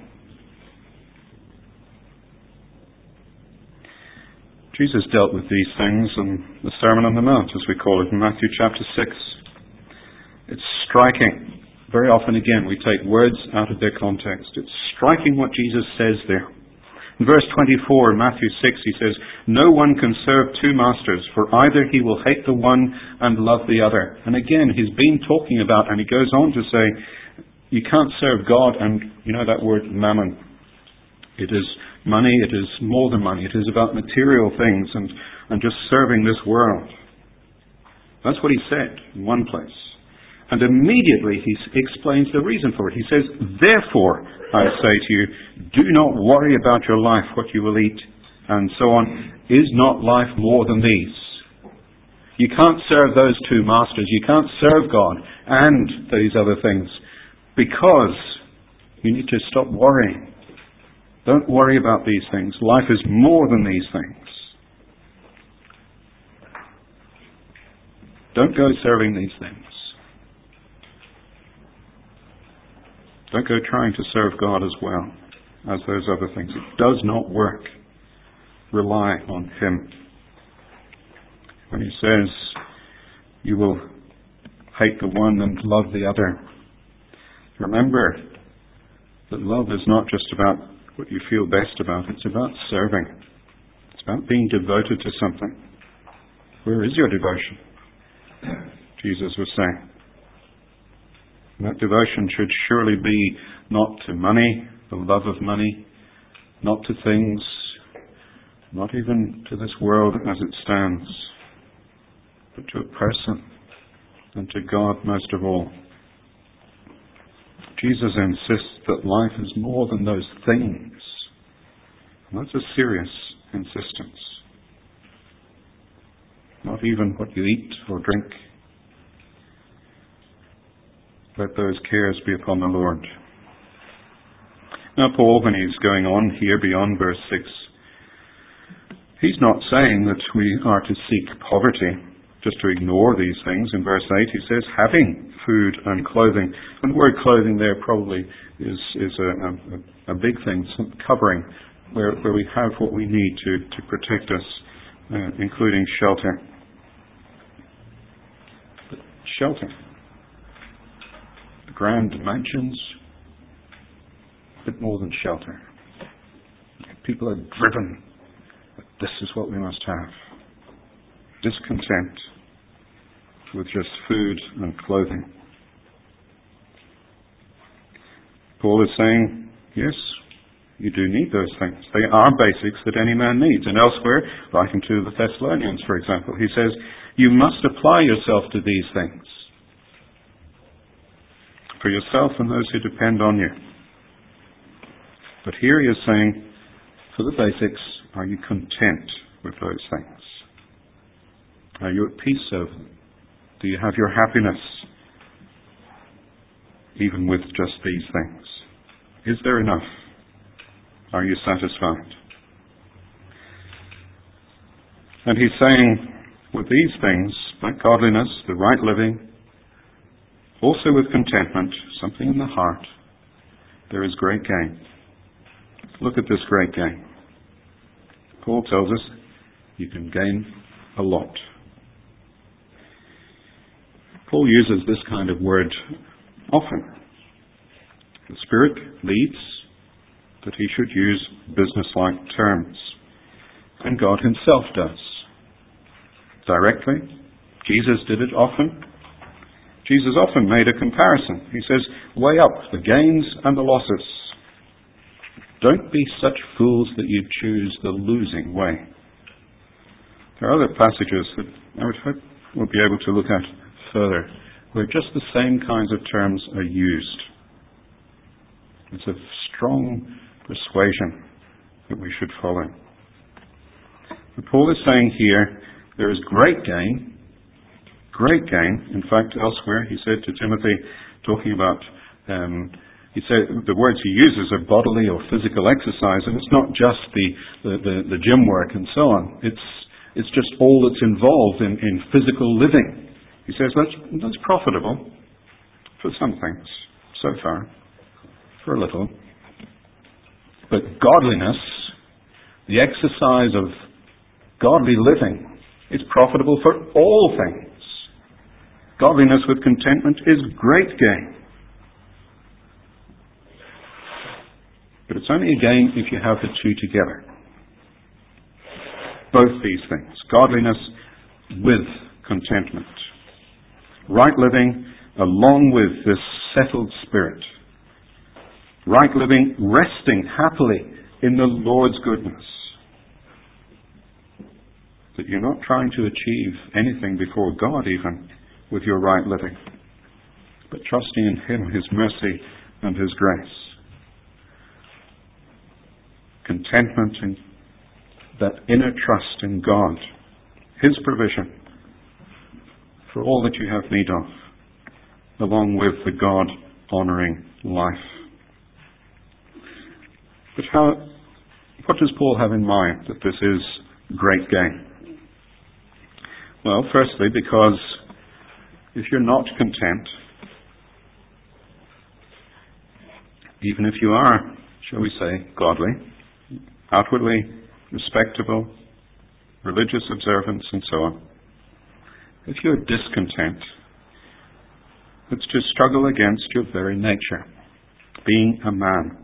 Jesus dealt with these things in the Sermon on the Mount, as we call it, in Matthew chapter 6. It's striking. Very often, again, we take words out of their context. It's striking what Jesus says there. In verse 24 in Matthew 6, he says, no one can serve two masters, for either he will hate the one and love the other. And again, he's been talking about, and he goes on to say, you can't serve God and, you know that word, mammon. It is money, it is more than money. It is about material things and just serving this world. That's what he said in one place. And immediately he explains the reason for it. He says, therefore, I say to you, do not worry about your life, what you will eat, and so on. Is not life more than these? You can't serve those two masters. You can't serve God and these other things because you need to stop worrying. Don't worry about these things. Life is more than these things. Don't go serving these things. Don't go trying to serve God as well as those other things. It does not work. Rely on Him. When He says, you will hate the one and love the other, remember that love is not just about what you feel best about. It's about serving. It's about being devoted to something. Where is your devotion? Jesus was saying. And that devotion should surely be not to money, the love of money, not to things, not even to this world as it stands, but to a person and to God most of all. Jesus insists that life is more than those things. And that's a serious insistence. Not even what you eat or drink. Let those cares be upon the Lord. Now Paul, when he's going on here beyond verse 6, he's not saying that we are to seek poverty, just to ignore these things. In verse 8 he says, having food and clothing. And the word clothing there probably is a big thing, some covering, where we have what we need to protect us, including shelter. But shelter. Grand mansions, a bit more than shelter. People are driven that this is what we must have. discontent with just food and clothing. Paul is saying, yes, you do need those things. They are basics that any man needs. And elsewhere, writing to the Thessalonians, for example, he says, you must apply yourself to these things for yourself and those who depend on you. But here he is saying, for the basics, are you content with those things? Are you at peace over them? Do you have your happiness even with just these things? Is there enough? Are you satisfied? And he's saying, with these things, like godliness, the right living, also with contentment, something in the heart, there is great gain. Look at this great gain. Paul tells us you can gain a lot. Paul uses this kind of word often. The Spirit leads that he should use business-like terms. And God himself does. Directly. Jesus did it often. Jesus often made a comparison. He says, weigh up the gains and the losses. Don't be such fools that you choose the losing way. There are other passages that I would hope we'll be able to look at further, where just the same kinds of terms are used. It's a strong persuasion that we should follow. But Paul is saying here, there is great gain. Great gain. In fact, elsewhere he said to Timothy, talking about, he said the words he uses are bodily or physical exercise, and it's not just the gym work and so on. It's just all that's involved in physical living. He says that's profitable for some things, so far, for a little. But godliness, the exercise of godly living, is profitable for all things. Godliness with contentment is great gain. But it's only a gain if you have the two together. Both these things. Godliness with contentment. Right living along with this settled spirit. Right living resting happily in the Lord's goodness. That you're not trying to achieve anything before God even with your right living, but trusting in Him, His mercy and His grace. Contentment in that inner trust in God, His provision for all that you have need of, along with the God-honouring life. But what does Paul have in mind that this is great gain? Well, firstly, because if you're not content, even if you are, shall we say, godly, outwardly respectable, religious observance and so on, if you're discontent, it's to struggle against your very nature, being a man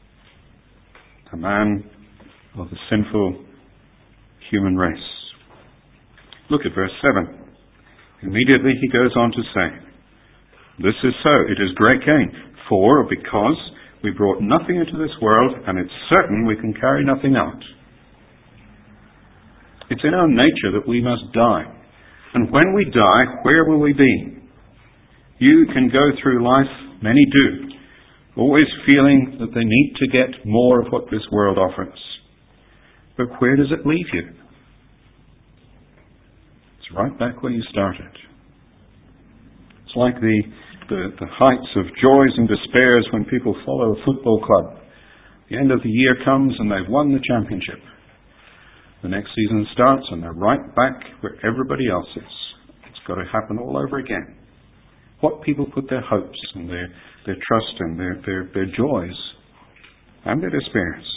of the sinful human race. Look at verse 7. Immediately he goes on to say, this is so, it is great gain, for or because we brought nothing into this world, and it's certain we can carry nothing out. It's in our nature that we must die. And when we die, where will we be? You can go through life, many do, always feeling that they need to get more of what this world offers. But where does it leave you? It's right back where you started. It's like the heights of joys and despairs when people follow a football club. The end of the year comes and they've won the championship. The next season starts and they're right back where everybody else is. It's got to happen all over again. What people put their hopes and their trust in, their joys and their despairs.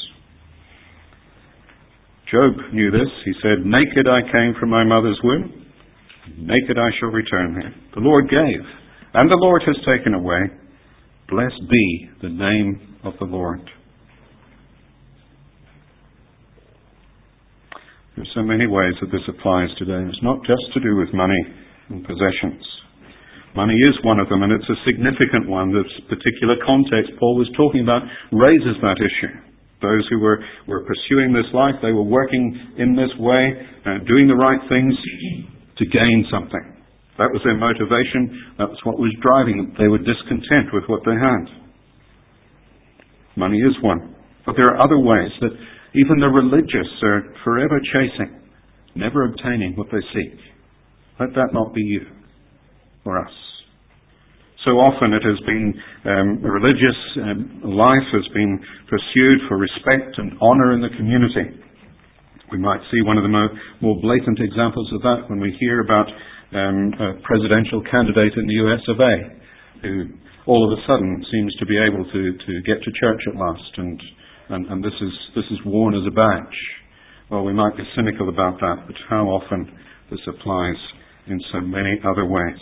Job knew this. He said, naked I came from my mother's womb, naked I shall return there. The Lord gave, and the Lord has taken away. Blessed be the name of the Lord. There's so many ways that this applies today. It's not just to do with money and possessions. Money is one of them, and it's a significant one. This particular context Paul was talking about raises that issue. Those who were pursuing this life, they were working in this way, doing the right things to gain something. That was their motivation. That was what was driving them. They were discontent with what they had. Money is one. But there are other ways that even the religious are forever chasing, never obtaining what they seek. Let that not be you or us. So often it has been, religious life has been pursued for respect and honour in the community. We might see one of the more blatant examples of that when we hear about a presidential candidate in the US of A, who all of a sudden seems to be able to get to church at last, and this is worn as a badge. Well, we might be cynical about that, but how often this applies in so many other ways.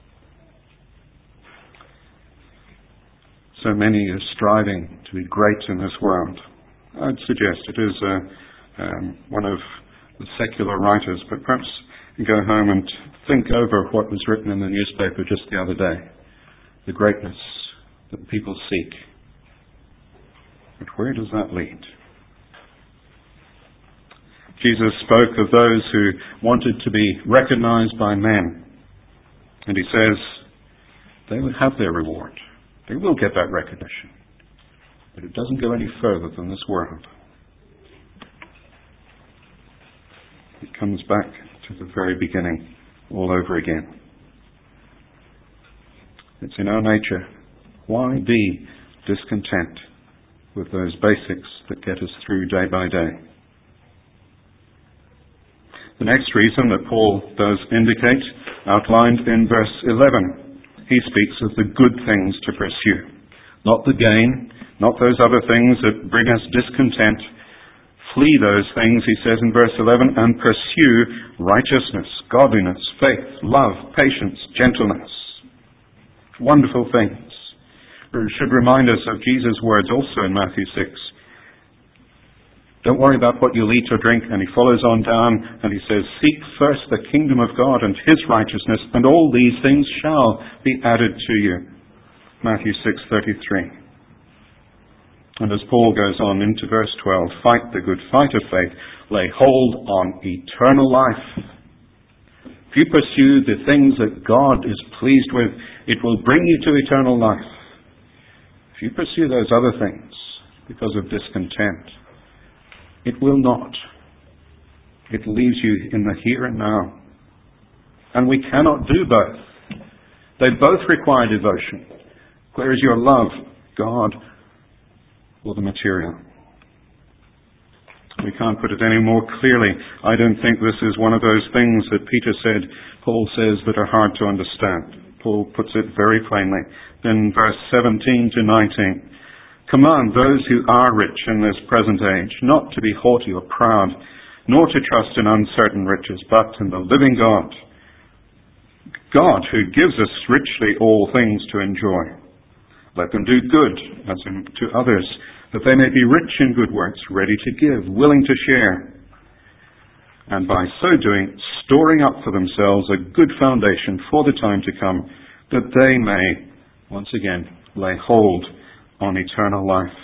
So many are striving to be great in this world. I'd suggest it is one of the secular writers, but perhaps you go home and think over what was written in the newspaper just the other day. The greatness that people seek. But where does that lead? Jesus spoke of those who wanted to be recognized by men. And he says, they will have their reward. They will get that recognition. But it doesn't go any further than this world. It comes back to the very beginning all over again. It's in our nature. Why be discontent with those basics that get us through day by day? The next reason that Paul does indicate, outlined in verse 11, he speaks of the good things to pursue. Not the gain, not those other things that bring us discontent. Flee those things, he says in verse 11, and pursue righteousness, godliness, faith, love, patience, gentleness. Wonderful things. It should remind us of Jesus' words also in Matthew 6. Don't worry about what you'll eat or drink. And he follows on down and he says, seek first the kingdom of God and his righteousness, and all these things shall be added to you. Matthew 6:33. And as Paul goes on into verse 12, fight the good fight of faith, lay hold on eternal life. If you pursue the things that God is pleased with, it will bring you to eternal life. If you pursue those other things because of discontent, it will not. It leaves you in the here and now. And we cannot do both. They both require devotion. Where is your love, God or the material? We can't put it any more clearly. I don't think this is one of those things that Peter said, Paul says, that are hard to understand. Paul puts it very plainly in verse 17 to 19. Command those who are rich in this present age not to be haughty or proud, nor to trust in uncertain riches, but in the living God. God who gives us richly all things to enjoy. Let them do good as to others, that they may be rich in good works, ready to give, willing to share. And by so doing, storing up for themselves a good foundation for the time to come, that they may, once again, lay hold on eternal life.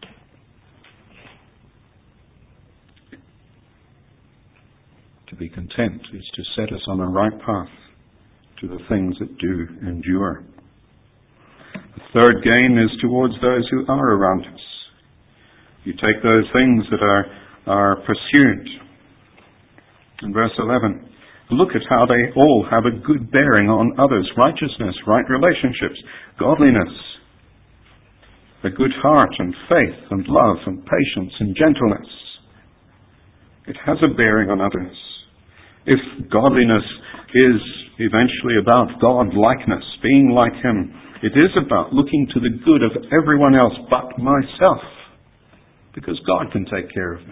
To be content is to set us on the right path to the things that do endure. The third gain is towards those who are around us. You take those things that are pursued. In verse 11, look at how they all have a good bearing on others. Righteousness, right relationships, godliness, a good heart and faith and love and patience and gentleness. It has a bearing on others. If godliness is eventually about God-likeness, being like Him, it is about looking to the good of everyone else but myself, because God can take care of me.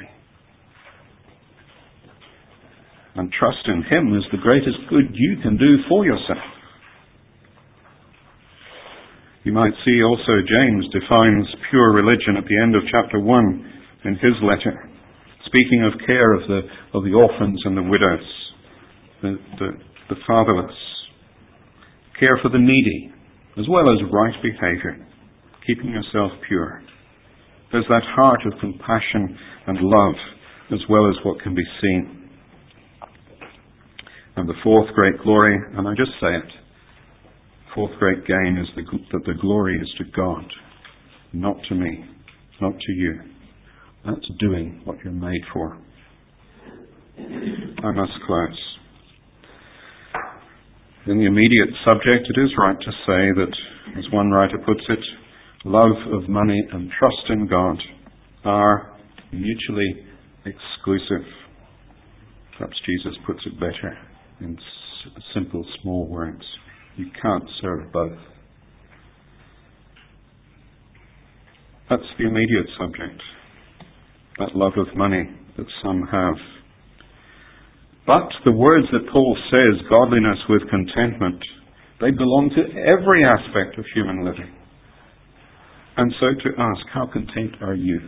And trust in Him is the greatest good you can do for yourself. You might see also James defines pure religion at the end of chapter 1 in his letter. speaking of care of the orphans and the widows, the fatherless, care for the needy, as well as right behavior, keeping yourself pure. There's that heart of compassion and love, as well as what can be seen. And the fourth great glory, and I just say it, fourth great gain is that the glory is to God, not to me, not to you. That's doing what you're made for. I must close. In the immediate subject, it is right to say that, as one writer puts it, love of money and trust in God are mutually exclusive. Perhaps Jesus puts it better in simple, small words. You can't serve both. That's the immediate subject. That love of money that some have. But the words that Paul says, godliness with contentment, they belong to every aspect of human living. And so to ask, how content are you?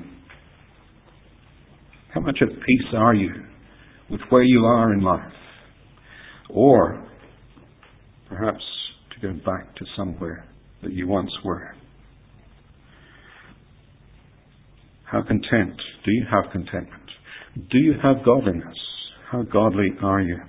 How much at peace are you with where you are in life? Or perhaps to go back to somewhere that you once were. How content? Do you have contentment? Do you have godliness? How godly are you?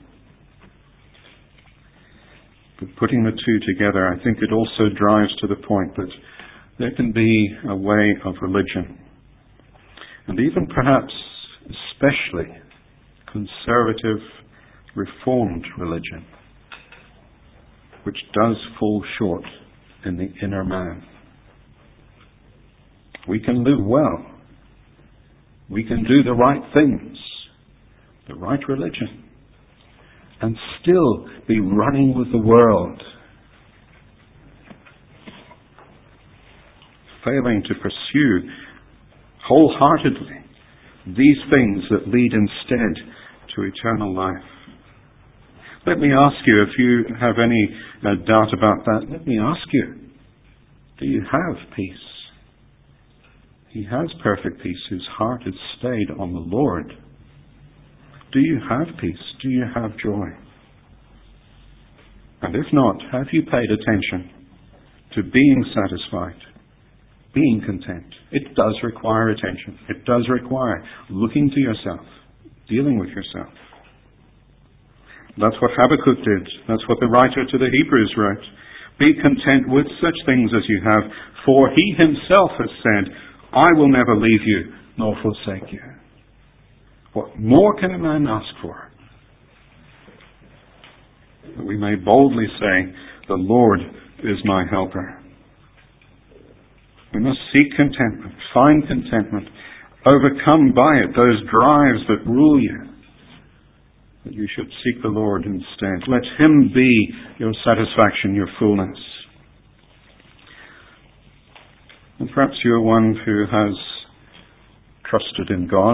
But putting the two together, I think it also drives to the point that there can be a way of religion, and even perhaps especially conservative, reformed religion, which does fall short in the inner man. We can live well. We can do the right things, the right religion, and still be running with the world, failing to pursue wholeheartedly these things that lead instead to eternal life. Let me ask you, if you have any doubt about that, let me ask you, do you have peace? He has perfect peace whose heart is stayed on the Lord. Do you have peace? Do you have joy? And if not, have you paid attention to being satisfied, being content? It does require attention. It does require looking to yourself, dealing with yourself. That's what Habakkuk did. That's what the writer to the Hebrews wrote. Be content with such things as you have, for he himself has said, I will never leave you nor forsake you. What more can a man ask for? That we may boldly say, the Lord is my helper. We must seek contentment, find contentment, overcome by it those drives that rule you. That you should seek the Lord instead. Let him be your satisfaction, your fullness. And perhaps you're one who has trusted in God,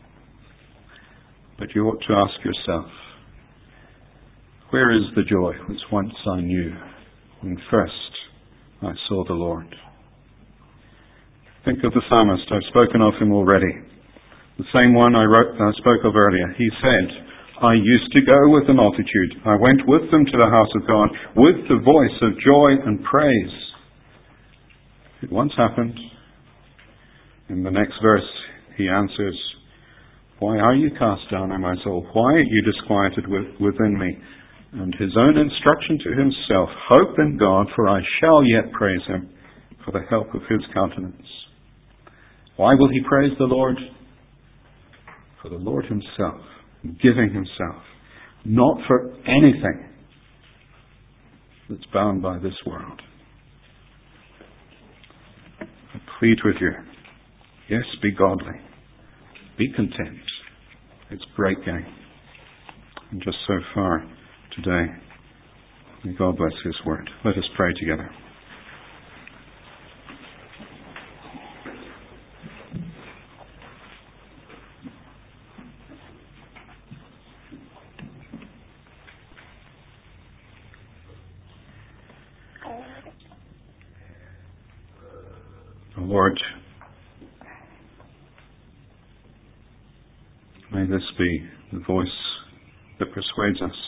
but you ought to ask yourself, where is the joy which once I knew when first I saw the Lord? Think of the psalmist. I've spoken of him already. The same one I spoke of earlier. He said, I used to go with the multitude. I went with them to the house of God with the voice of joy and praise. It once happened. In the next verse, he answers, why are you cast down, O my soul? Why are you disquieted within me? And his own instruction to himself, hope in God, for I shall yet praise him for the help of his countenance. Why will he praise the Lord? For the Lord himself, giving himself, not for anything that's bound by this world. I plead with you, yes, be godly, be content. It's great gain. And just so far today, may God bless his word. Let us pray together. Lord, May this be the voice that persuades us.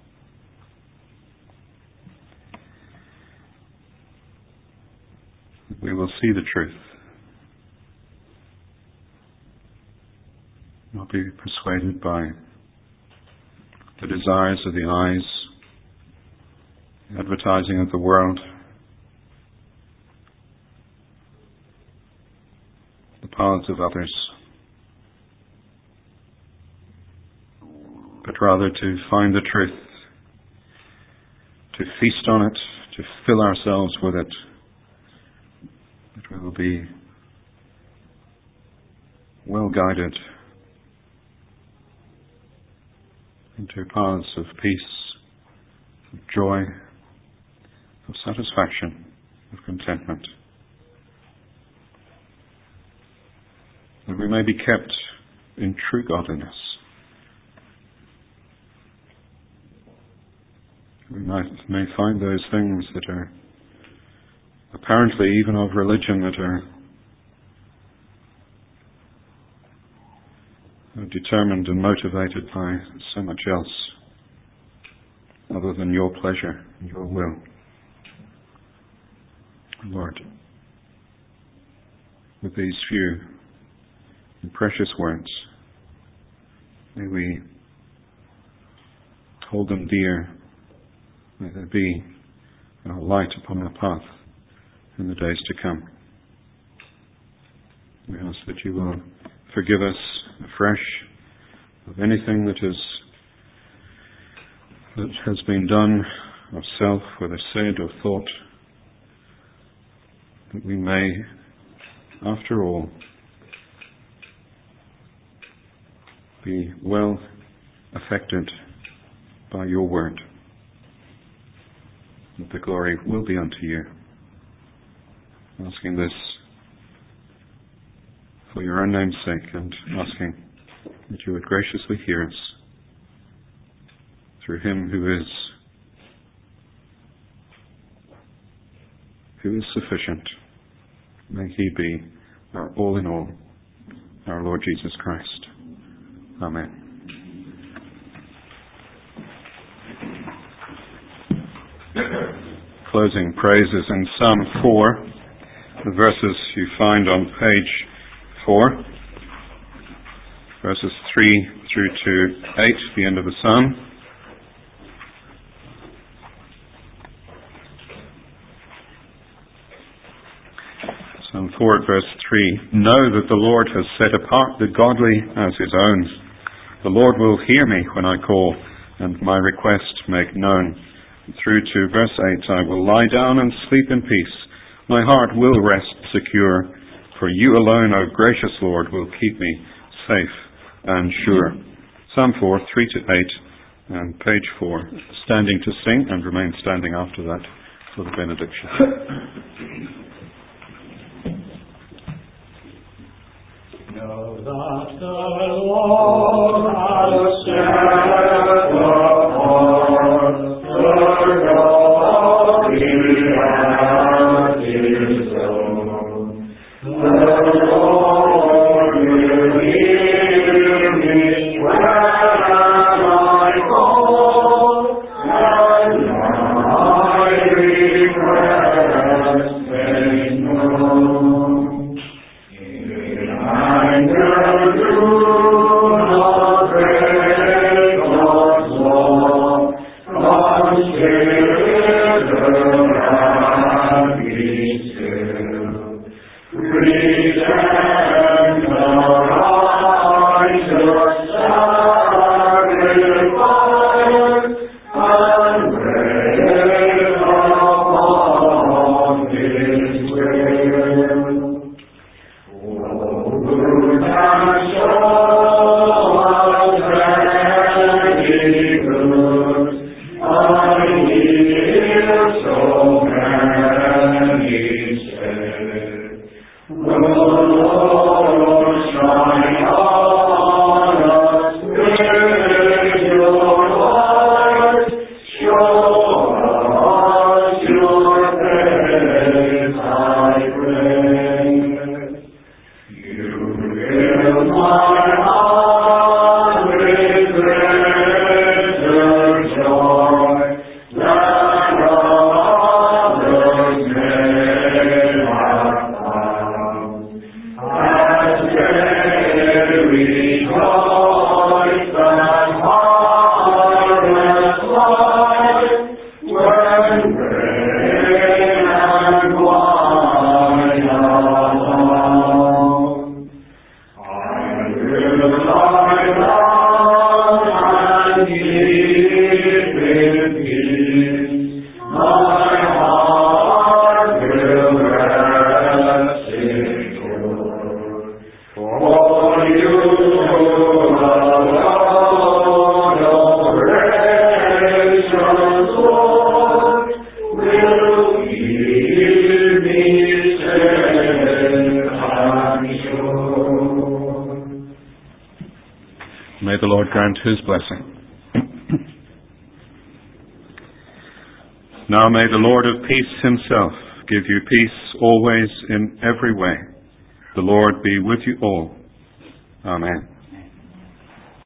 That we will see the truth, not be persuaded by the desires of the eyes, the advertising of the world, the paths of others, but rather to find the truth, to feast on it, to fill ourselves with it, that we will be well guided into paths of peace, of joy, of satisfaction, of contentment. That we may be kept in true godliness. We may find those things that are apparently even of religion that are determined and motivated by so much else other than your pleasure and your will. Lord, with these few and precious words, may we hold them dear. May they be a light upon our path in the days to come. We ask that you will forgive us afresh of anything that has been done of self, whether said or thought, that we may, after all, be well affected by your word, that the glory will be unto you. Asking this for your own name's sake, and asking that you would graciously hear us through him who is sufficient. May he be our all in all, our Lord Jesus Christ. Amen. Closing praises in Psalm 4, the verses you find on page 4, verses 3 through to 8, the end of the psalm. Psalm 4 at verse 3. Know that the Lord has set apart the godly as his own. The Lord will hear me when I call, and my request make known. Through to verse 8, I will lie down and sleep in peace. My heart will rest secure, for you alone, O gracious Lord, will keep me safe and sure. Psalm 4, 3 to 8, and page 4. Standing to sing, and remain standing after that for the benediction. Know that the Lord has set apart the godly as his own. The Lord will hear me when I call, and my request make known. Do not break the Lord grant His blessing. Now may the Lord of peace Himself give you peace always in every way. The Lord be with you all. Amen.